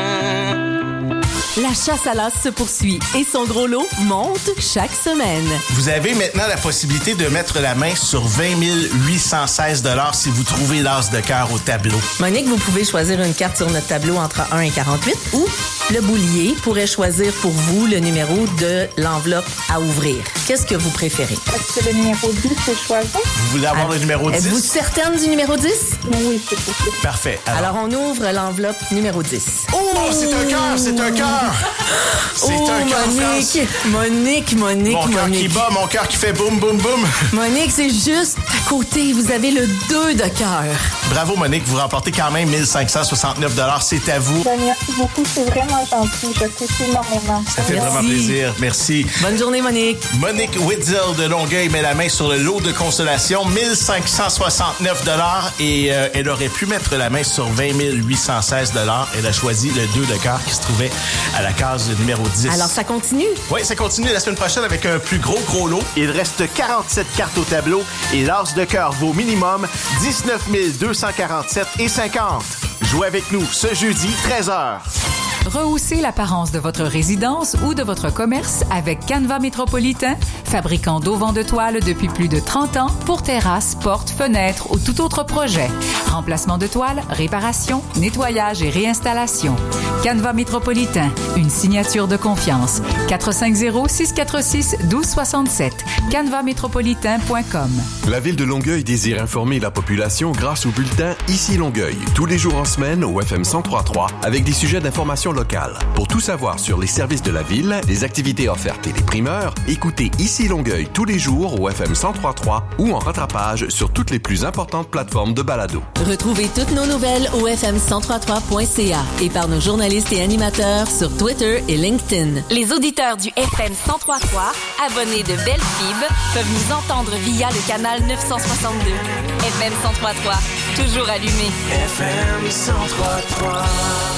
La chasse à l'as se poursuit et son gros lot monte chaque semaine. Vous avez maintenant la possibilité de mettre la main sur vingt mille huit cent seize dollars si vous trouvez l'as de cœur au tableau. Monique, vous pouvez choisir une carte sur notre tableau entre un et quarante-huit ou le boulier pourrait choisir pour vous le numéro de l'enveloppe à ouvrir. Qu'est-ce que vous préférez? Est-ce que le numéro dix est choisi? Vous voulez avoir ah, le numéro dix? Êtes-vous certaine du numéro dix? Oui, c'est possible. Parfait. Alors, Alors on ouvre l'enveloppe numéro dix. Oh, oh c'est un cœur, c'est un cœur! C'est oh, un cœur, Monique, Monique, Monique, Mon cœur Monique. qui bat, mon cœur qui fait boum, boum, boum. Monique, c'est juste à côté. Vous avez le deux de cœur. Bravo, Monique. Vous remportez quand même mille cinq cent soixante-neuf dollars. C'est à vous. Ben, merci beaucoup. C'est vraiment gentil. J'apprécie énormément. Ça fait merci. vraiment plaisir. Merci. Bonne journée, Monique. Monique Witzel de Longueuil met la main sur le lot de consolation. mille cinq cent soixante-neuf dollars et euh, elle aurait pu mettre la main sur vingt mille huit cent seize dollars. Elle a choisi le deux de cœur qui se trouvait à la case numéro dix. Alors, ça continue? Oui, ça continue la semaine prochaine avec un plus gros, gros lot. Il reste quarante-sept cartes au tableau et l'as de cœur vaut minimum dix-neuf mille deux cent quarante-sept et cinquante. Jouez avec nous ce jeudi, treize heures. Rehaussez l'apparence de votre résidence ou de votre commerce avec Canva Métropolitain, fabricant d'auvents de toile depuis plus de trente ans pour terrasses, portes, fenêtres ou tout autre projet. Remplacement de toile, réparation, nettoyage et réinstallation. Canva Métropolitain, une signature de confiance. quatre cinq zéro, six quatre six, un deux six sept. canva métropolitain point com. La Ville de Longueuil désire informer la population grâce au bulletin Ici Longueuil, tous les jours en semaine au F M cent trois point trois avec des sujets d'information locale. Pour tout savoir sur les services de la Ville, les activités offertes et les primeurs, écoutez Ici Longueuil tous les jours au F M cent trois point trois ou en rattrapage sur toutes les plus importantes plateformes de balado. Retrouvez toutes nos nouvelles au f m cent trois point trois point c a et par nos journalistes et animateurs sur Twitter et LinkedIn. Les auditeurs du F M cent trois point trois, abonnés de Belle Fibre, peuvent nous entendre via le canal neuf cent soixante-deux. F M cent trois point trois, toujours allumé. F M cent trois point trois.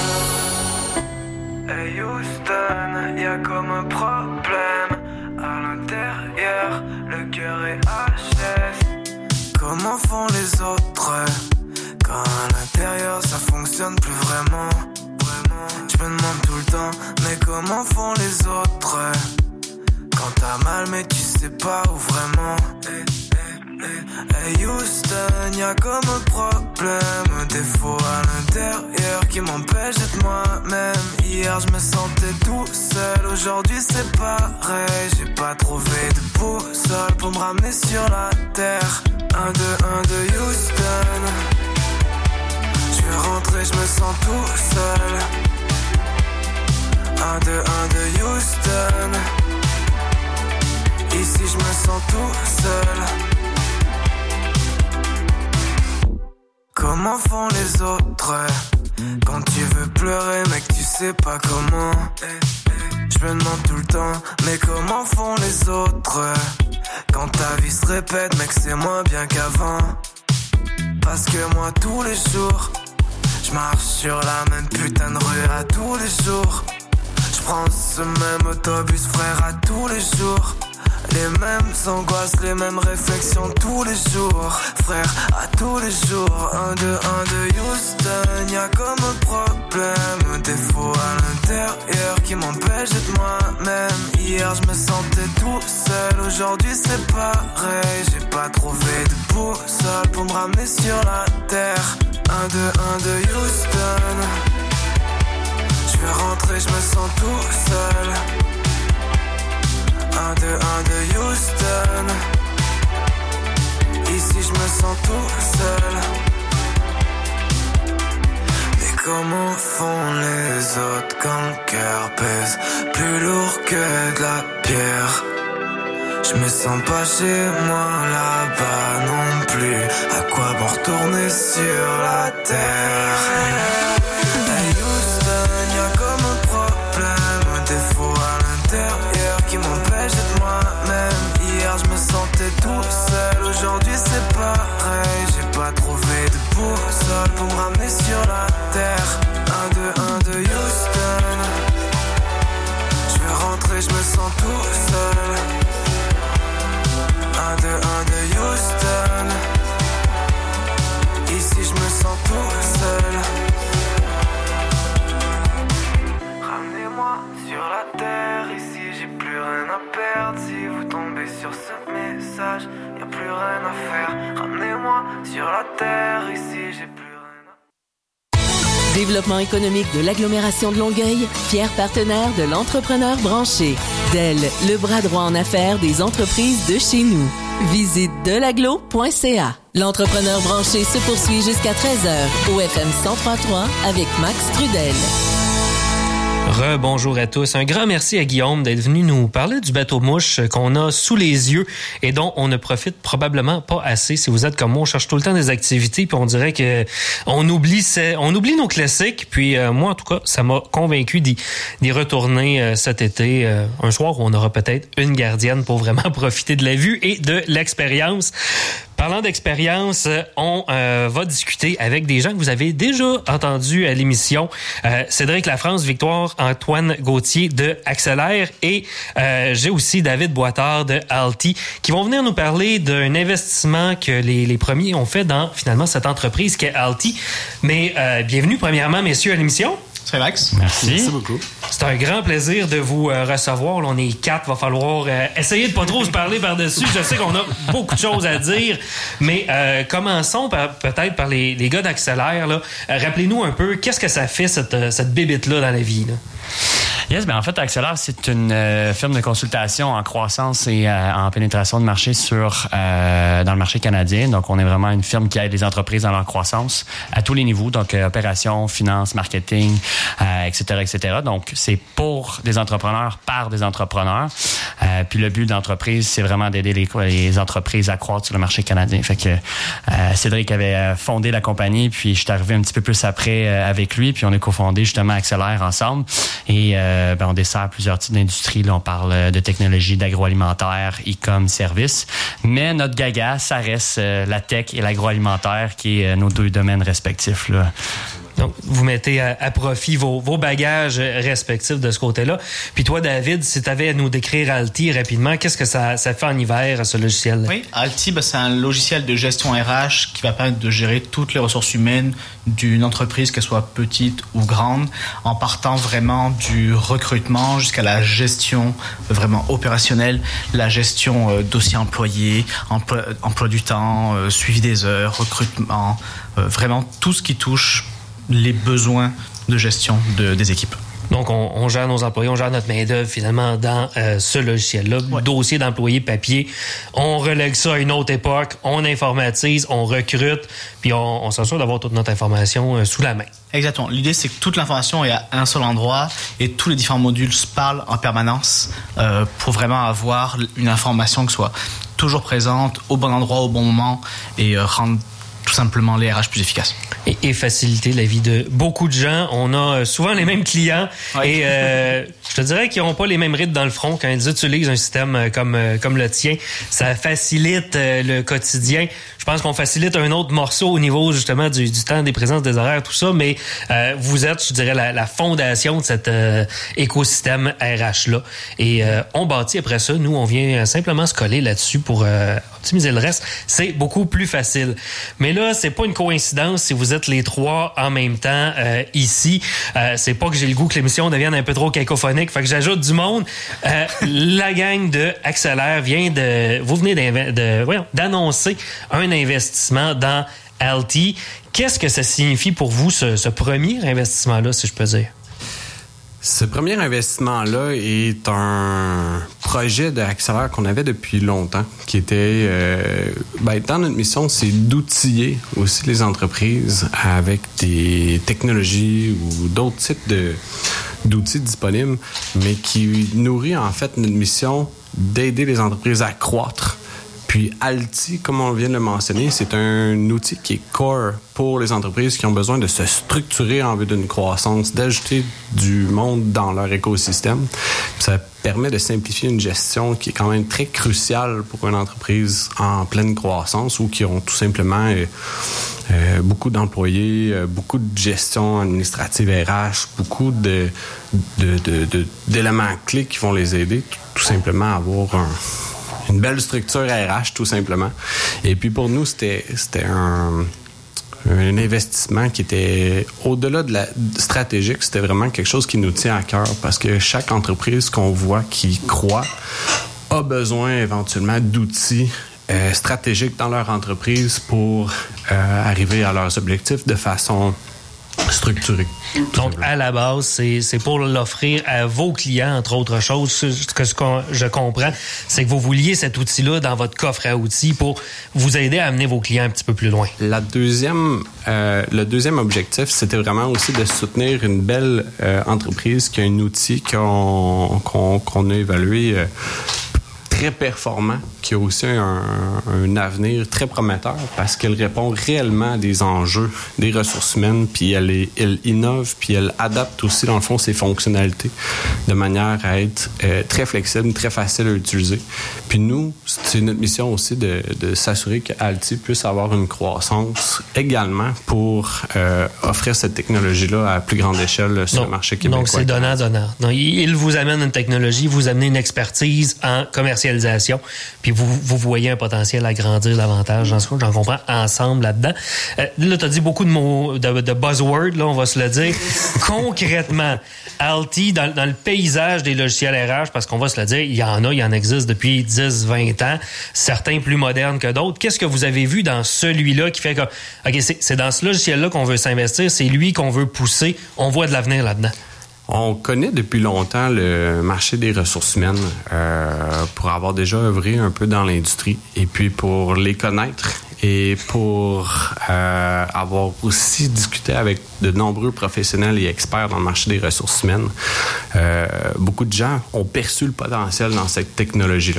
Hey Houston, y'a comme un problème à l'intérieur, le cœur est H S. Comment font les autres quand à l'intérieur ça fonctionne plus vraiment? Je me demande tout le temps, mais comment font les autres quand t'as mal mais tu sais pas où vraiment? Hey Houston, y'a comme un problème, un défaut à l'intérieur qui m'empêche d'être moi-même. Hier je me sentais tout seul, aujourd'hui c'est pareil. J'ai pas trouvé de boussole pour me ramener sur la terre. Un, deux, un, deux, Houston. Je vais rentrer, je me sens tout seul. Un, deux, un, deux, Houston. Ici je me sens tout seul. Comment font les autres quand tu veux pleurer mec tu sais pas comment? Je me demande tout le temps, mais comment font les autres quand ta vie se répète mec c'est moins bien qu'avant? Parce que moi tous les jours je marche sur la même putain de rue à tous les jours. Je prends ce même autobus frère à tous les jours. Les mêmes angoisses, les mêmes réflexions tous les jours. Frère, à tous les jours. Un, deux, un, deux, Houston. Y'a comme un problème, un défaut à l'intérieur qui m'empêche d'être moi-même. Hier je me sentais tout seul, aujourd'hui c'est pareil. J'ai pas trouvé de boussole pour me ramener sur la terre. Un, deux, un, deux, Houston. Je vais rentrer, je me sens tout seul. Un, deux, un, deux, Houston. Ici je me sens tout seul. Mais comment font les autres quand le cœur pèse plus lourd que de la pierre? Je me sens pas chez moi là-bas non plus. À quoi bon retourner sur la terre? Hey Houston, y'a comme un problème, un défaut à l'intérieur qui m'empêche d'être moi-même. Hier je me sentais tout seul, aujourd'hui c'est pareil. J'ai pas trouvé de boussole pour me ramener sur la terre. Un, deux, un, deux, Houston. Je vais rentrer, je me sens tout seul. Un, deux, un, deux, Houston. faire ici, j'ai plus rien. Développement économique de l'agglomération de Longueuil, fier partenaire de l'entrepreneur branché. D E L, le bras droit en affaires des entreprises de chez nous. Visite delaglo point c a. L'entrepreneur branché se poursuit jusqu'à treize heures au F M cent trois virgule trois avec Max Trudel. Rebonjour à tous. Un grand merci à Guillaume d'être venu nous parler du bateau-mouche qu'on a sous les yeux et dont on ne profite probablement pas assez. Si vous êtes comme moi, on cherche tout le temps des activités puis on dirait que on oublie on oublie nos classiques. Puis euh, moi, en tout cas, ça m'a convaincu d'y, d'y retourner euh, cet été, euh, un soir où on aura peut-être une gardienne pour vraiment profiter de la vue et de l'expérience. Parlant d'expérience, on euh, va discuter avec des gens que vous avez déjà entendus à l'émission. Euh, Cédric Lafrance, Victoire Antoine Gauthier de Accélère et euh, j'ai aussi David Boitard de Alti qui vont venir nous parler d'un investissement que les, les premiers ont fait dans finalement cette entreprise qu'est Alti. Mais euh, bienvenue premièrement, messieurs, à l'émission. C'est Max. Merci. Merci beaucoup. C'est un grand plaisir de vous euh, recevoir. Là, on est quatre. Va falloir euh, essayer de pas trop se parler par-dessus. Je sais qu'on a beaucoup de choses à dire, mais euh, commençons par, peut-être par les, les gars d'Accélère. Là. Euh, rappelez-nous un peu, qu'est-ce que ça fait, cette, cette bébite-là, dans la vie? Là? Yes, ben en fait, Accélère, c'est une euh, firme de consultation en croissance et euh, en pénétration de marché sur euh, dans le marché canadien. Donc, on est vraiment une firme qui aide les entreprises dans leur croissance à tous les niveaux, donc euh, opérations, finances, marketing, euh, et cetera, et cetera. Donc, c'est pour des entrepreneurs par des entrepreneurs. Euh, puis le but de l'entreprise, c'est vraiment d'aider les, les entreprises à croître sur le marché canadien. Fait que euh, Cédric avait fondé la compagnie, puis je suis arrivé un petit peu plus après euh, avec lui, puis on a cofondé justement Accélère ensemble. Et euh, ben, on dessert plusieurs types d'industries. Là, on parle de technologie, d'agroalimentaire, e-com, services. Mais notre gaga, ça reste euh, la tech et l'agroalimentaire, qui est euh, nos deux domaines respectifs, là. Donc, vous mettez à, à profit vos, vos bagages respectifs de ce côté-là. Puis toi, David, si tu avais à nous décrire Alti rapidement, qu'est-ce que ça, ça fait en hiver, ce logiciel-là? Oui, Alti, ben, c'est un logiciel de gestion R H qui va permettre de gérer toutes les ressources humaines d'une entreprise, qu'elle soit petite ou grande, en partant vraiment du recrutement jusqu'à la gestion vraiment opérationnelle, la gestion euh, dossier employé, emploi, emploi du temps, euh, suivi des heures, recrutement, euh, vraiment tout ce qui touche les besoins de gestion de, des équipes. Donc, on, on gère nos employés, on gère notre main-d'œuvre finalement dans euh, ce logiciel-là. Ouais. Dossier d'employés papier, on relègue ça à une autre époque, on informatise, on recrute, puis on, on s'assure d'avoir toute notre information euh, sous la main. Exactement. L'idée, c'est que toute l'information est à un seul endroit et tous les différents modules se parlent en permanence euh, pour vraiment avoir une information qui soit toujours présente, au bon endroit, au bon moment et euh, rendre tout simplement les R H plus efficaces. Et, et faciliter la vie de beaucoup de gens. On a souvent les mêmes clients ouais. et euh, je te dirais qu'ils n'ont pas les mêmes rides dans le front quand ils utilisent un système comme, comme le tien. Ça facilite le quotidien. Je pense qu'on facilite un autre morceau au niveau justement du, du temps, des présences, des horaires, tout ça, mais euh, vous êtes, je dirais, la, la fondation de cet euh, écosystème R H-là. Et euh, on bâtit après ça. Nous, on vient simplement se coller là-dessus pour euh, optimiser le reste. C'est beaucoup plus facile. Mais là, c'est pas une coïncidence si vous êtes les trois en même temps euh, ici. Euh, c'est pas que j'ai le goût que l'émission devienne un peu trop cacophonique, fait que j'ajoute du monde. Euh, la gang de Accélère vient de... Vous venez de, voyons, d'annoncer un investissement dans Alti. Qu'est-ce que ça signifie pour vous, ce, ce premier investissement-là, si je peux dire? Ce premier investissement-là est un projet d'Accélère qu'on avait depuis longtemps, qui était, euh, ben, dans notre mission, c'est d'outiller aussi les entreprises avec des technologies ou d'autres types de, d'outils disponibles, mais qui nourrit en fait notre mission d'aider les entreprises à croître. Puis Alti, comme on vient de le mentionner, c'est un outil qui est core pour les entreprises qui ont besoin de se structurer en vue d'une croissance, d'ajouter du monde dans leur écosystème. Puis ça permet de simplifier une gestion qui est quand même très cruciale pour une entreprise en pleine croissance ou qui ont tout simplement euh, euh, beaucoup d'employés, euh, beaucoup de gestion administrative R H, beaucoup de, de, de, de, d'éléments clés qui vont les aider tout, tout simplement à avoir un... une belle structure R H, tout simplement. Et puis pour nous, c'était, c'était un, un investissement qui était au-delà de la stratégique. C'était vraiment quelque chose qui nous tient à cœur parce que chaque entreprise qu'on voit qui croît a besoin éventuellement d'outils euh, stratégiques dans leur entreprise pour euh, arriver à leurs objectifs de façon structurée. Donc, à la base, c'est, c'est pour l'offrir à vos clients, entre autres choses. Ce que ce qu'on, je comprends, c'est que vous vouliez cet outil-là dans votre coffre à outils pour vous aider à amener vos clients un petit peu plus loin. La deuxième, euh, le deuxième objectif, c'était vraiment aussi de soutenir une belle euh, entreprise qui a un outil qu'on, qu'on, qu'on a évalué euh, très performant, qui a aussi un, un avenir très prometteur parce qu'elle répond réellement à des enjeux des ressources humaines, puis elle, est, elle innove, puis elle adapte aussi, dans le fond, ses fonctionnalités de manière à être euh, très flexible, très facile à utiliser. Puis nous, c'est notre mission aussi de, de s'assurer qu'Alti puisse avoir une croissance également pour euh, offrir cette technologie-là à plus grande échelle sur donc, le marché québécois. Donc, c'est donnant-donnant. Donc, il vous amène une technologie, vous amenez une expertise en commercialisation, puis vous, vous voyez un potentiel à grandir davantage. J'en, j'en comprends ensemble là-dedans. Euh, là, tu as dit beaucoup de mots, de, de buzzwords, là, on va se le dire. Concrètement, Alti, dans, dans le paysage des logiciels R H, parce qu'on va se le dire, il y en a, il y en existe depuis dix vingt ans, certains plus modernes que d'autres. Qu'est-ce que vous avez vu dans celui-là qui fait que, OK, c'est, c'est dans ce logiciel-là qu'on veut s'investir, c'est lui qu'on veut pousser, on voit de l'avenir là-dedans? On connaît depuis longtemps le marché des ressources humaines euh, pour avoir déjà œuvré un peu dans l'industrie et puis pour les connaître et pour euh, avoir aussi discuté avec de nombreux professionnels et experts dans le marché des ressources humaines. Euh, beaucoup de gens ont perçu le potentiel dans cette technologie-là.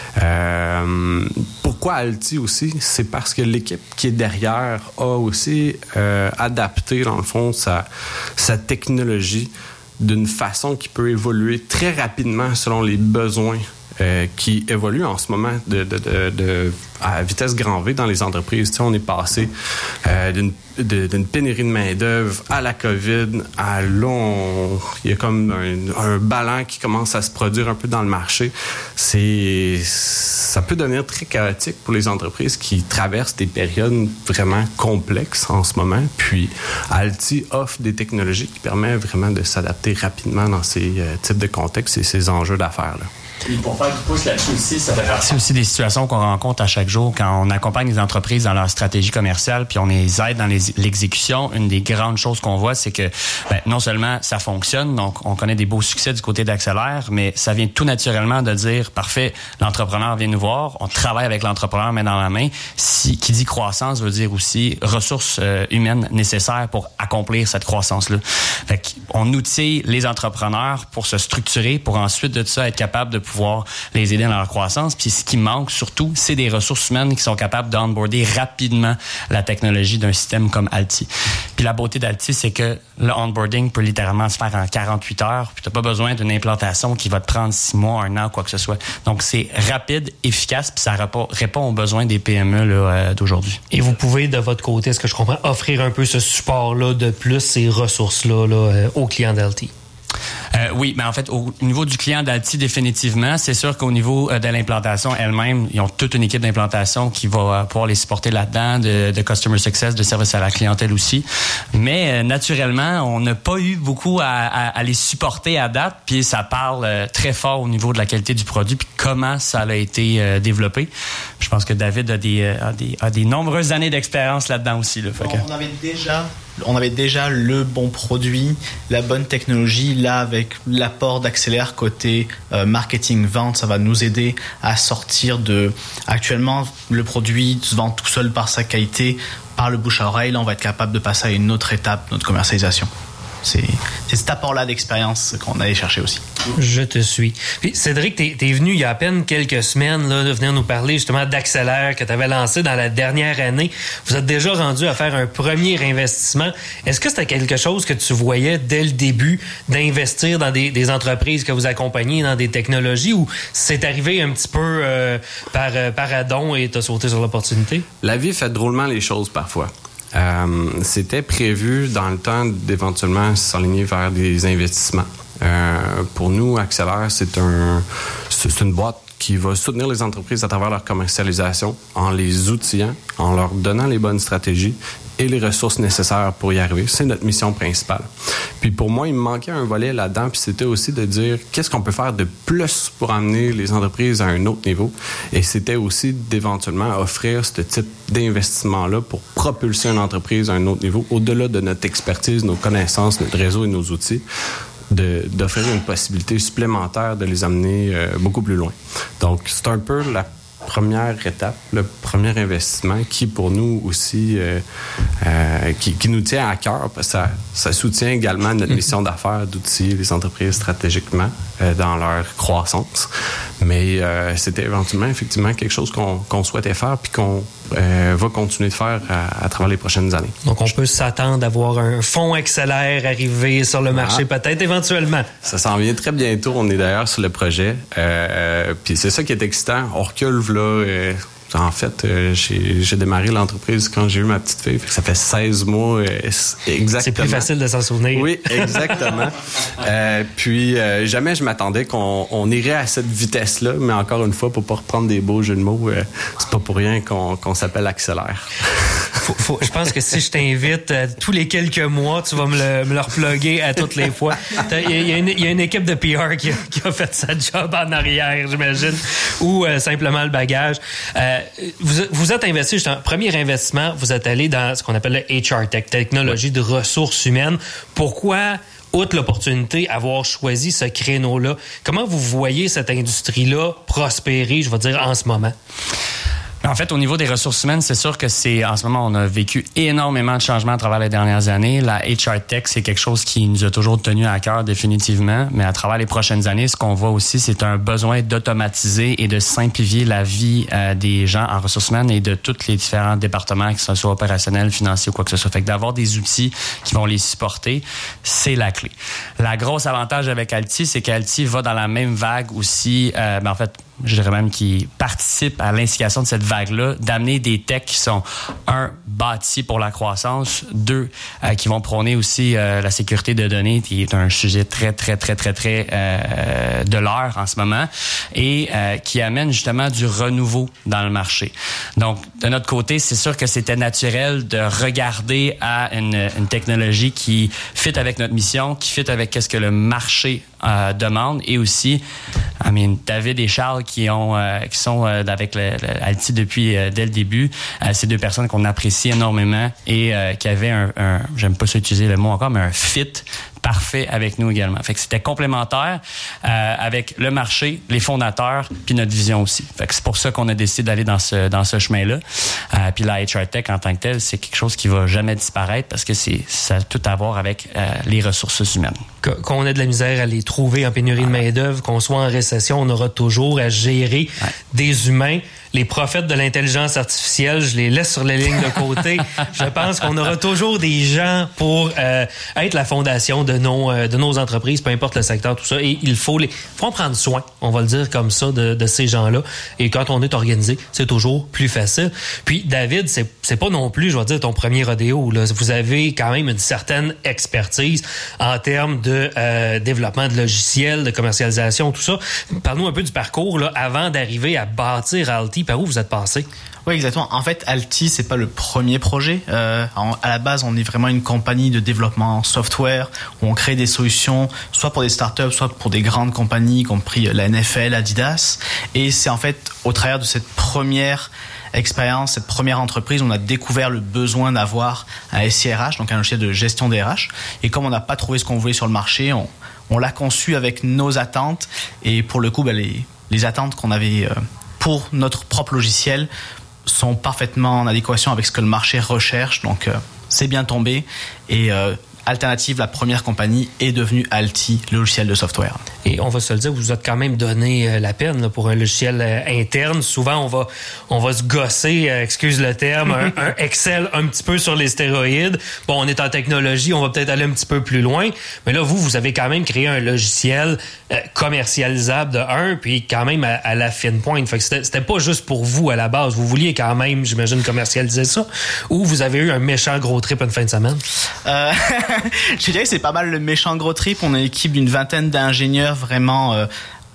Euh, pourquoi Alti aussi? C'est parce que l'équipe qui est derrière a aussi euh, adapté, dans le fond, sa, sa technologie d'une façon qui peut évoluer très rapidement selon les besoins euh, qui évoluent en ce moment de, de, de, de, à vitesse grand V dans les entreprises. Tu sais, on est passé euh, d'une, de, d'une pénurie de main-d'œuvre à la COVID, à là, on, il y a comme un, un ballon qui commence à se produire un peu dans le marché. C'est, ça peut devenir très chaotique pour les entreprises qui traversent des périodes vraiment complexes en ce moment. Puis, Alti offre des technologies qui permettent vraiment de s'adapter rapidement dans ces euh, types de contextes et ces enjeux d'affaires-là. Et pour faire du pouce là-dessus aussi, ça fait partie aussi des situations qu'on rencontre à chaque jour quand on accompagne les entreprises dans leur stratégie commerciale puis on les aide dans les, l'exécution. Une des grandes choses qu'on voit, c'est que ben, non seulement ça fonctionne, donc on connaît des beaux succès du côté d'Accélère, mais ça vient tout naturellement de dire, parfait, l'entrepreneur vient nous voir, on travaille avec l'entrepreneur main dans la main. Si, qui dit croissance veut dire aussi ressources euh, humaines nécessaires pour accomplir cette croissance-là. Fait qu'on outille les entrepreneurs pour se structurer, pour ensuite de ça être capable de pouvoir les aider dans leur croissance. Puis ce qui manque surtout, c'est des ressources humaines qui sont capables d'onboarder rapidement la technologie d'un système comme Alti. Puis la beauté d'Alti, c'est que le onboarding peut littéralement se faire en quarante-huit heures. Puis t'as pas besoin d'une implantation qui va te prendre six mois, un an, quoi que ce soit. Donc c'est rapide, efficace, puis ça répond aux besoins des P M E là, euh, d'aujourd'hui. Et vous pouvez, de votre côté, est-ce que je comprends, offrir un peu ce support-là de plus, ces ressources-là là, euh, aux clients d'Alti? Euh, oui, mais en fait, au niveau du client d'Alti, définitivement, c'est sûr qu'au niveau euh, de l'implantation elle-même, ils ont toute une équipe d'implantation qui va euh, pouvoir les supporter là-dedans, de, de customer success, de service à la clientèle aussi. Mais euh, naturellement, on n'a pas eu beaucoup à, à, à les supporter à date, puis ça parle euh, très fort au niveau de la qualité du produit, puis comment ça a été euh, développé. Je pense que David a des, euh, a des, a des nombreuses années d'expérience là-dedans aussi. Là, bon, on avait déjà... On avait déjà le bon produit, la bonne technologie. Là, avec l'apport d'Accélère côté euh, marketing, vente, ça va nous aider à sortir de... Actuellement, le produit se vend tout seul par sa qualité, par le bouche à oreille. Là, on va être capable de passer à une autre étape, notre commercialisation. C'est, c'est cet apport-là d'expérience qu'on allait chercher aussi. Je te suis. Puis Cédric, t'es, t'es venu il y a à peine quelques semaines là, de venir nous parler justement d'Accélère que tu avais lancé dans la dernière année. Vous êtes déjà rendu à faire un premier investissement. Est-ce que c'était quelque chose que tu voyais dès le début d'investir dans des, des entreprises que vous accompagnez dans des technologies ou c'est arrivé un petit peu euh, par, par addon et t'as sauté sur l'opportunité? La vie fait drôlement les choses parfois. Euh, c'était prévu dans le temps d'éventuellement s'aligner vers des investissements. Euh, pour nous, Accélère, c'est, un, c'est une boîte qui va soutenir les entreprises à travers leur commercialisation en les outillant, en leur donnant les bonnes stratégies, et les ressources nécessaires pour y arriver. C'est notre mission principale. Puis pour moi, il me manquait un volet là-dedans, puis c'était aussi de dire qu'est-ce qu'on peut faire de plus pour amener les entreprises à un autre niveau. Et c'était aussi d'éventuellement offrir ce type d'investissement-là pour propulser une entreprise à un autre niveau, au-delà de notre expertise, nos connaissances, notre réseau et nos outils. De, d'offrir une possibilité supplémentaire de les amener euh, beaucoup plus loin. Donc, c'est un peu la première étape, le premier investissement qui, pour nous aussi, euh, euh, qui, qui nous tient à cœur, parce que ça, ça soutient également notre mission d'affaires d'outiller les entreprises stratégiquement euh, dans leur croissance. Mais euh, c'était éventuellement, effectivement, quelque chose qu'on, qu'on souhaitait faire puis qu'on euh, va continuer de faire à, à travers les prochaines années. Donc, on peut s'attendre à voir un fonds Accélère arriver sur le marché, ah. peut-être éventuellement. Ça s'en vient très bientôt. On est d'ailleurs sur le projet. Euh, puis c'est ça qui est excitant. On recule, là. Euh, En fait, euh, j'ai, j'ai démarré l'entreprise quand j'ai eu ma petite fille. Fait que ça fait seize mois euh, exactement. C'est plus facile de s'en souvenir. Oui, exactement. euh, puis, euh, jamais je m'attendais qu'on on irait à cette vitesse-là. Mais encore une fois, pour pas reprendre des beaux jeux de mots, euh, c'est pas pour rien qu'on, qu'on s'appelle Accélère. Faut, faut, je pense que si je t'invite euh, tous les quelques mois, tu vas me le, me le repluguer à toutes les fois. Il y, y, y a une équipe de P R qui a, qui a fait sa job en arrière, j'imagine, ou euh, simplement le bagage. Euh, Vous, vous êtes investi, juste un premier investissement, vous êtes allé dans ce qu'on appelle le H R Tech, technologie de ressources humaines. Pourquoi, outre l'opportunité, avoir choisi ce créneau-là? Comment vous voyez cette industrie-là prospérer, je vais dire, en ce moment? En fait, au niveau des ressources humaines, c'est sûr que c'est, en ce moment, on a vécu énormément de changements à travers les dernières années. La H R Tech, c'est quelque chose qui nous a toujours tenu à cœur, définitivement. Mais à travers les prochaines années, ce qu'on voit aussi, c'est un besoin d'automatiser et de simplifier la vie euh, des gens en ressources humaines et de tous les différents départements, que ce soit opérationnel, financier ou quoi que ce soit. Fait que d'avoir des outils qui vont les supporter, c'est la clé. La grosse avantage avec Alti, c'est qu'Alti va dans la même vague aussi, euh, ben en fait, je dirais même qui participe à l'instication de cette vague-là, d'amener des techs qui sont, un, bâtis pour la croissance, deux, euh, qui vont prôner aussi euh, la sécurité de données, qui est un sujet très, très, très, très, très euh, de l'heure en ce moment, et euh, qui amène justement du renouveau dans le marché. Donc, de notre côté, c'est sûr que c'était naturel de regarder à une, une technologie qui fit avec notre mission, qui fit avec qu'est-ce que le marché euh, demande, et aussi, I mean, David et Charles qui ont euh, qui sont euh, avec le, le Alti depuis euh, dès le début, euh, ces deux personnes qu'on apprécie énormément et euh, qui avaient un, un j'aime pas ça utiliser le mot encore, mais un fit parfait avec nous également. Fait que c'était complémentaire euh, avec le marché, les fondateurs, puis notre vision aussi. Fait que c'est pour ça qu'on a décidé d'aller dans ce dans ce chemin-là. Euh, puis la H R Tech en tant que telle, c'est quelque chose qui va jamais disparaître parce que c'est ça a tout à voir avec euh, les ressources humaines. Qu'on ait de la misère à les trouver en pénurie de main-d'œuvre, qu'on soit en récession, on aura toujours à gérer ouais. des humains. Les prophètes de l'intelligence artificielle, je les laisse sur les lignes de côté. Je pense qu'on aura toujours des gens pour euh, être la fondation de nos euh, de nos entreprises, peu importe le secteur, tout ça. Et il faut les, faut en prendre soin, on va le dire comme ça, de, de ces gens-là. Et quand on est organisé, c'est toujours plus facile. Puis David, c'est c'est pas non plus, je vais dire, ton premier rodéo. Là. Vous avez quand même une certaine expertise en termes de euh, développement de logiciels, de commercialisation, tout ça. Parle-nous un peu du parcours là, avant d'arriver à bâtir Alti. Par où vous êtes passé? Oui, exactement. En fait, Alti, c'est pas le premier projet. Euh, en, à la base, on est vraiment une compagnie de développement software où on crée des solutions, soit pour des startups, soit pour des grandes compagnies, y compris la N F L, Adidas. Et c'est en fait au travers de cette première expérience, cette première entreprise, on a découvert le besoin d'avoir un S I R H, donc un logiciel de gestion des R H. Et comme on n'a pas trouvé ce qu'on voulait sur le marché, on, on l'a conçu avec nos attentes. Et pour le coup, ben, les, les attentes qu'on avait euh, pour notre propre logiciel sont parfaitement en adéquation avec ce que le marché recherche. Donc, euh, c'est bien tombé. Et euh, Alternative, la première compagnie, est devenue Alti, le logiciel de software. Et on va se le dire, vous vous êtes quand même donné la peine là, pour un logiciel euh, interne. Souvent, on va on va se gosser, euh, excuse le terme, un, un Excel un petit peu sur les stéroïdes. Bon, on est en technologie, on va peut-être aller un petit peu plus loin. Mais là, vous, vous avez quand même créé un logiciel euh, commercialisable de un, puis quand même à, à la fine pointe. Fait que c'était, c'était pas juste pour vous à la base. Vous vouliez quand même, j'imagine, commercialiser ça. Ou vous avez eu un méchant gros trip une fin de semaine? Euh... Je dirais que c'est pas mal le méchant gros trip. On est une équipe d'une vingtaine d'ingénieurs vraiment euh,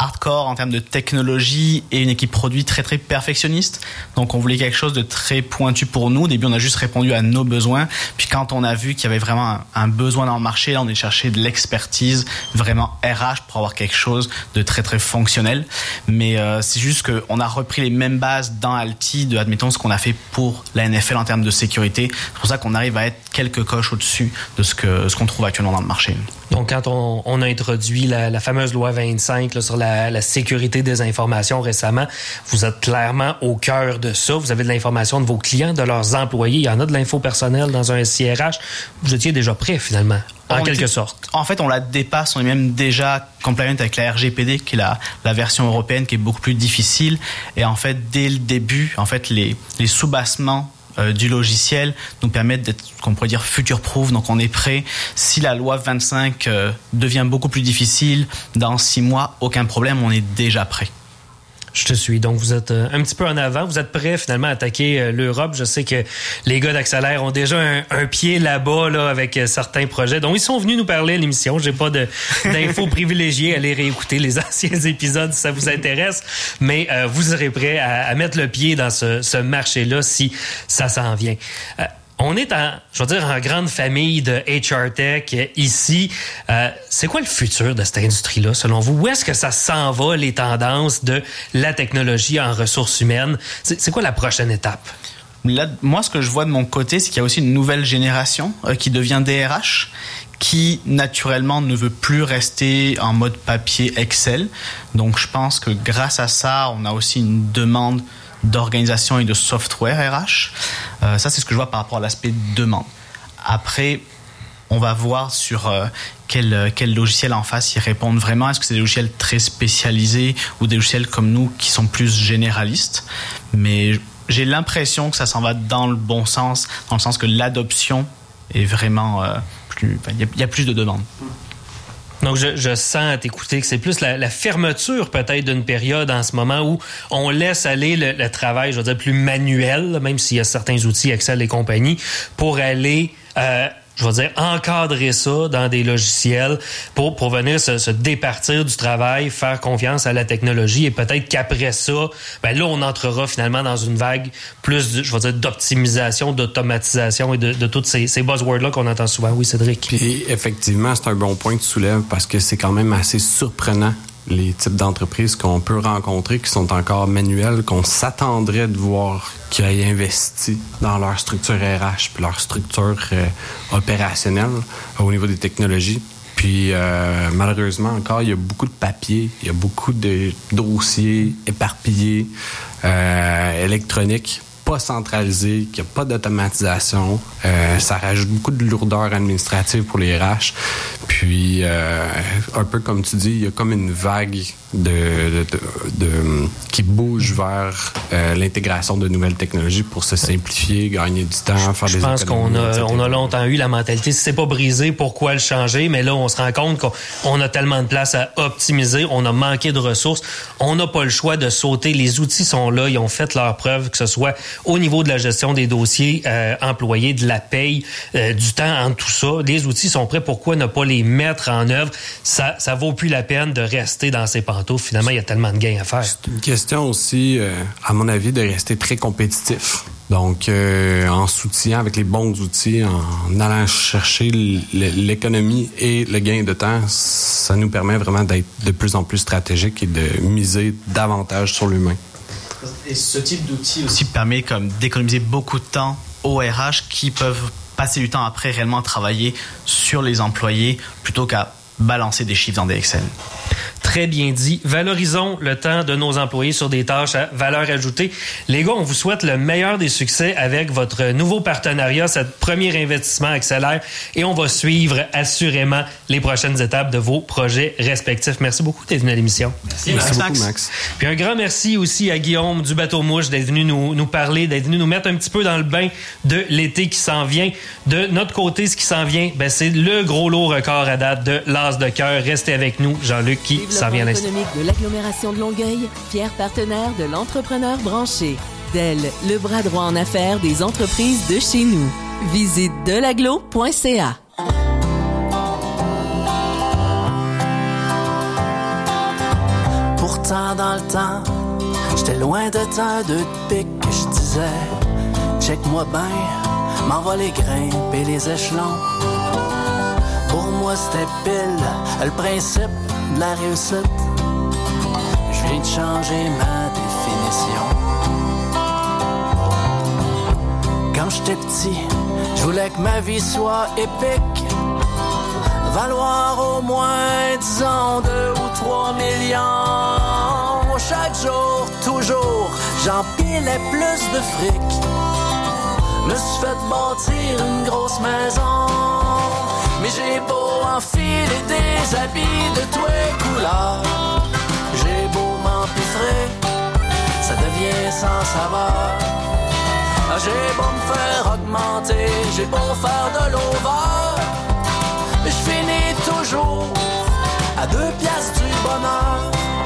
hardcore en termes de technologie et une équipe produit très très perfectionniste. Donc on voulait quelque chose de très pointu pour nous. Au début on a juste répondu à nos besoins. Puis quand on a vu qu'il y avait vraiment un, un besoin dans le marché, là on est cherché de l'expertise vraiment R H pour avoir quelque chose de très très fonctionnel. Mais euh, c'est juste qu'on a repris les mêmes bases dans Alti de, admettons, ce qu'on a fait pour la N F L en termes de sécurité. C'est pour ça qu'on arrive à être quelques coches au-dessus de ce que ce qu'on trouve actuellement dans le marché. Donc, quand on, on a introduit la, la fameuse loi vingt-cinq là, sur la, la sécurité des informations récemment, vous êtes clairement au cœur de ça. Vous avez de l'information de vos clients, de leurs employés. Il y en a de l'info personnelle dans un S I R H. Vous étiez déjà prêt, finalement, en on quelque était, sorte. En fait, on la dépasse. On est même déjà compliant avec la R G P D, qui est la, la version européenne, qui est beaucoup plus difficile. Et en fait, dès le début, en fait, les, les sous-bassements Euh, du logiciel nous permettent d'être, qu'on pourrait dire, future-proof. Donc on est prêt. Si la loi vingt-cinq euh, devient beaucoup plus difficile, dans six mois, aucun problème, on est déjà prêt. Je te suis. Donc, vous êtes euh, un petit peu en avant. Vous êtes prêts, finalement, à attaquer euh, l'Europe. Je sais que les gars d'Accélère ont déjà un, un pied là-bas, là, avec euh, certains projets. Donc, ils sont venus nous parler à l'émission. J'ai pas de, d'infos privilégiées. Allez réécouter les anciens épisodes si ça vous intéresse. Mais euh, vous serez prêts à, à mettre le pied dans ce, ce marché-là si ça s'en vient. Euh, On est en, je veux dire, en grande famille de H R Tech ici. Euh, c'est quoi le futur de cette industrie-là, selon vous? Où est-ce que ça s'en va, les tendances de la technologie en ressources humaines? C'est, c'est quoi la prochaine étape? Là, moi, ce que je vois de mon côté, c'est qu'il y a aussi une nouvelle génération euh, qui devient D R H, qui, naturellement, ne veut plus rester en mode papier Excel. Donc, je pense que grâce à ça, on a aussi une demande d'organisation et de software R H. Euh, ça, c'est ce que je vois par rapport à l'aspect demande. Après, on va voir sur euh, quel, quel logiciel en face ils répondent vraiment. Est-ce que c'est des logiciels très spécialisés ou des logiciels comme nous qui sont plus généralistes? Mais j'ai l'impression que ça s'en va dans le bon sens, dans le sens que l'adoption est vraiment euh, plus... Il y, y a plus de demandes. Donc, je, je sens à t'écouter que c'est plus la, la fermeture peut-être d'une période en ce moment où on laisse aller le, le travail, je veux dire, plus manuel, même s'il y a certains outils, Excel et compagnie, pour aller... Euh, je vais dire, encadrer ça dans des logiciels pour, pour venir se, se départir du travail, faire confiance à la technologie et peut-être qu'après ça, ben là, on entrera finalement dans une vague plus, je vais dire, d'optimisation, d'automatisation et de, de tous ces, ces buzzwords-là qu'on entend souvent. Oui, Cédric? Puis effectivement, c'est un bon point que tu soulèves parce que c'est quand même assez surprenant les types d'entreprises qu'on peut rencontrer qui sont encore manuelles, qu'on s'attendrait de voir qui aient investi dans leur structure R H puis leur structure euh, opérationnelle euh, au niveau des technologies. Puis euh, malheureusement encore, il y a beaucoup de papier, il y a beaucoup de dossiers éparpillés, euh, électroniques, pas centralisés, qu'il n'y a pas d'automatisation. Euh, ça rajoute beaucoup de lourdeur administrative pour les R H. Puis, euh, un peu comme tu dis, il y a comme une vague de, de, de, de qui bouge vers euh, l'intégration de nouvelles technologies pour se simplifier, gagner du temps, faire Je des pense qu'on a, on a longtemps eu la mentalité, si c'est pas brisé, pourquoi le changer? Mais là, on se rend compte qu'on on a tellement de place à optimiser, on a manqué de ressources, on n'a pas le choix de sauter. Les outils sont là, ils ont fait leur preuve, que ce soit au niveau de la gestion des dossiers euh, employés, de la paye, euh, du temps entre tout ça. Les outils sont prêts, pourquoi ne pas les mettre en œuvre? Ça, ça vaut plus la peine de rester dans ses pantoufles. Finalement, il y a tellement de gains à faire. C'est une question aussi, euh, à mon avis, de rester très compétitif. Donc, euh, en s'outillant avec les bons outils, en allant chercher l'économie et le gain de temps, ça nous permet vraiment d'être de plus en plus stratégique et de miser davantage sur l'humain. Et ce type d'outil aussi permet comme d'économiser beaucoup de temps aux R H qui peuvent passer du temps après réellement travailler sur les employés plutôt qu'à balancer des chiffres dans des Excel. Très bien dit. Valorisons le temps de nos employés sur des tâches à valeur ajoutée. Les gars, on vous souhaite le meilleur des succès avec votre nouveau partenariat, cet premier investissement Accélère, et on va suivre assurément les prochaines étapes de vos projets respectifs. Merci beaucoup d'être venu à l'émission. Merci, merci beaucoup, Max. Puis un grand merci aussi à Guillaume du Bateau Mouche d'être venu nous, nous parler, d'être venu nous mettre un petit peu dans le bain de l'été qui s'en vient. De notre côté, ce qui s'en vient, ben, c'est le gros lot record à date de l'As de cœur. Restez avec nous, Jean-Luc, qui s'en vient à l'instant. Économique de l'agglomération de Longueuil, fier partenaire de l'entrepreneur branché. Dell, le bras droit en affaires des entreprises de chez nous. Visite delaglo point c a. ans dans le temps, j'étais loin de terre, deux de pique que je disais, check-moi bien, m'en va les grimper les échelons. Pour moi c'était pile le principe de la réussite. Je viens de changer ma définition. Quand j'étais petit, je voulais que ma vie soit épique, valoir au moins, disons, deux ou trois millions. Chaque jour, toujours, j'empilais plus de fric. Me suis fait bâtir une grosse maison, mais j'ai beau enfiler des habits de toutes les couleurs, j'ai beau m'empiffrer, ça devient sans saveur. Ah, j'ai beau me faire augmenter, j'ai beau faire de l'over, mais je finis toujours à deux piastres du bonheur.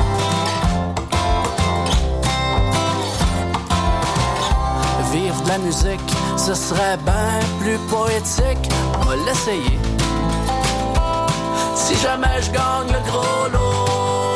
Vivre de la musique, ce serait bien plus poétique. On va l'essayer. Si jamais je gagne le gros lot,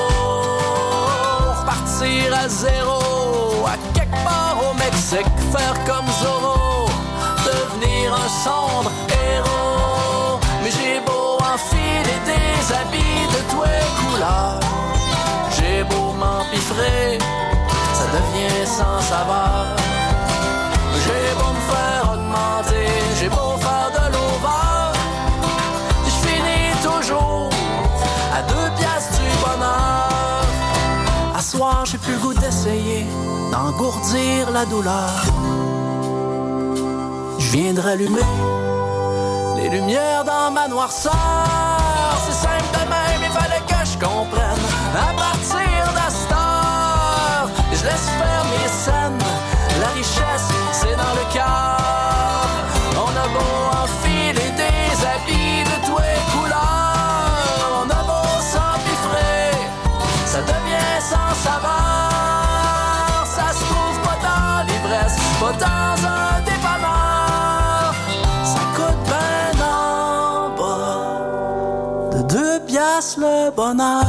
repartir à zéro, à quelque part au Mexique, faire comme Zorro, devenir un sombre héros. Mais j'ai beau enfiler des habits de toutes les couleurs, j'ai beau m'empiffrer, ça devient sans saveur. J'ai beau me faire augmenter, j'ai beau faire de l'over, je finis toujours à deux piastres du bonheur. À soir, j'ai plus le goût d'essayer d'engourdir la douleur. Je viens de rallumer les lumières dans ma noirceur. C'est simple de même, il fallait que je comprenne. À partir d'Astor, je laisse faire mes scènes. La richesse, c'est dans le cœur. On a beau enfiler des habits de toutes les couleurs, on a beau s'empiffrer, ça devient sans saveur. Ça se trouve pas dans l'ivresse, pas dans un dépanneur. Ça coûte ben en bas de deux piastres le bonheur.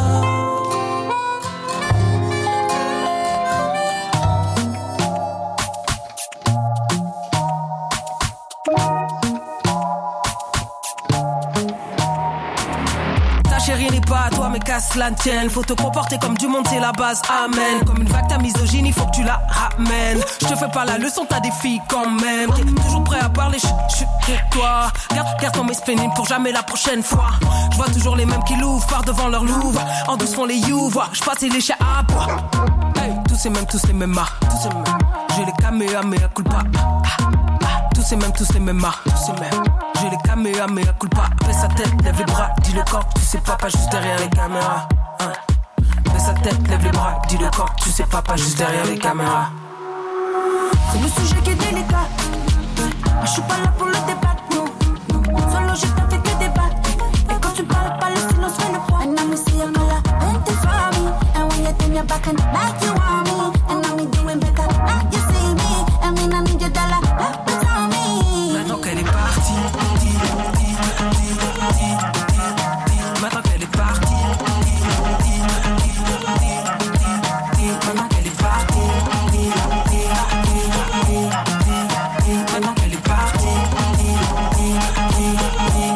Mais qu'à cela ne tienne, faut te comporter comme du monde, c'est la base, amen. Comme une vague ta misogynie, faut que tu la ramènes. Je te fais pas la leçon, t'as des filles quand même. T'es toujours prêt à parler, chut, chut, de toi. Garde, garde ton esplénine pour jamais la prochaine fois. Je vois toujours les mêmes qui l'ouvrent par devant leur louvre. En douce font les youvois, je passe les chats à bois. Hey, tous ces mêmes, tous les mêmes marques, tous ces mêmes. J'ai les kamehameha culpa. Tous ces mêmes, tous les mêmes marques, tous ces mêmes. J'ai les kamehameha culpa. Baisse sa tête, lève les bras, dis le corps, tu sais pas, pas juste derrière les caméras. Hein. Baisse sa tête, lève les bras, dis le corps, tu sais pas, pas juste derrière les caméras. C'est le sujet qui est délicat. Je suis pas là pour le débat, non. Solo j'ai pas fait que débattre. Et quand tu parles pas, le silence fait le poids. And I'm seeing my life, and it's for me. And when you turn your back and like you want me. And I'm doing better, like you see me. I mean I need your dollar, like you tell me. Maintenant qu'elle est partie, di, di, di, di, di. Maintenant qu'elle est partie, di, di, di, di, di. Maintenant qu'elle est partie, di, di, di, di, di. Maintenant qu'elle est partie, di, di, di, di,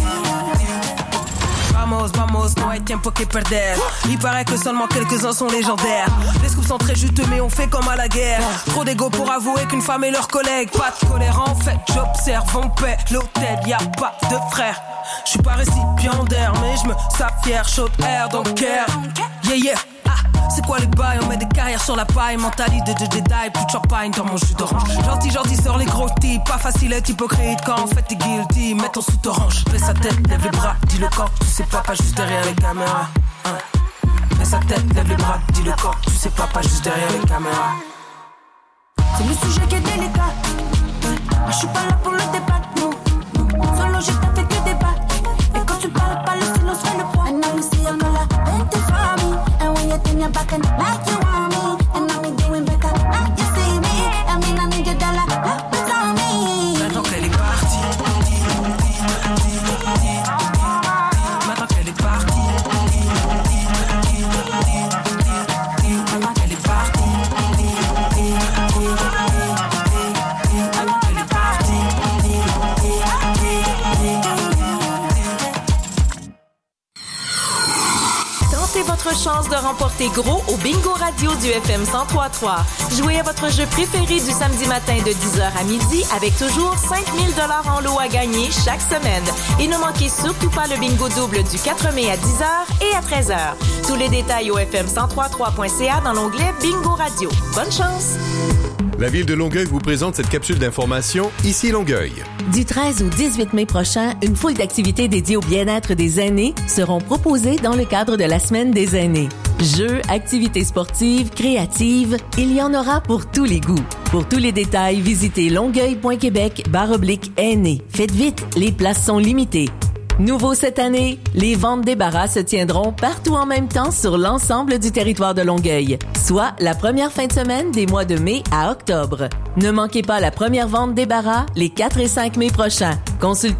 di. Vamos, vamos, no hay tiempo que perder. Il paraît que seulement quelques-uns sont légendaires. Les scoops sont très juteux mais on fait comme à la guerre. Trop d'égo pour avouer qu'une femme est leur collègue. Pas de colère en fait, j'observe, on paie l'hôtel, y a pas de frère. J'suis pas récipiendaire mais j'me sens fier, chaud air donc care. Yeah yeah, ah, c'est quoi les bails, on met des carrières sur la paille. Mentalité de Jedi, plus de champagne dans mon jus d'orange. Gentil, gentil, sors les gros types. Pas facile être hypocrite quand en fait t'es guilty. Mets ton sous orange, fais sa tête, lève les bras, dis le corps, tu sais pas, pas juste derrière les caméras. Hein. Fais sa tête, lève les bras, dis le corps, tu sais pas, pas juste derrière les caméras. C'est le sujet qui est délicat. Je suis pas là pour le débat, non. Solo j'ai pas fait que débattre. Et quand tu parles pas, le silence fait le poids. And I'm seeing my life, and it's for me. And when you turn your back and like you want me. And I'm doing better, like you see me. I mean I need your dollar, like you tell me. Maintenant qu'elle est partie, di, di, di, di, di. Maintenant qu'elle est partie, di, di, di, di, di. chance de remporter gros au Bingo Radio du F M cent trois trois. Jouez à votre jeu préféré du samedi matin de dix heures à midi avec toujours cinq mille dollars en lot à gagner chaque semaine. Et ne manquez surtout pas le bingo double du quatre mai à dix heures et à treize heures. Tous les détails au f m cent trois trois point c a dans l'onglet Bingo Radio. Bonne chance! La Ville de Longueuil vous présente cette capsule d'information Ici Longueuil. Du treize au dix-huit mai prochain, une foule d'activités dédiées au bien-être des aînés seront proposées dans le cadre de la Semaine des aînés. Jeux, activités sportives, créatives, il y en aura pour tous les goûts. Pour tous les détails, visitez longueuil.québec barre oblique aînés. Faites vite, les places sont limitées. Nouveau cette année, les ventes débarras se tiendront partout en même temps sur l'ensemble du territoire de Longueuil, soit la première fin de semaine des mois de mai à octobre. Ne manquez pas la première vente débarras les quatre et cinq mai prochains. Consultez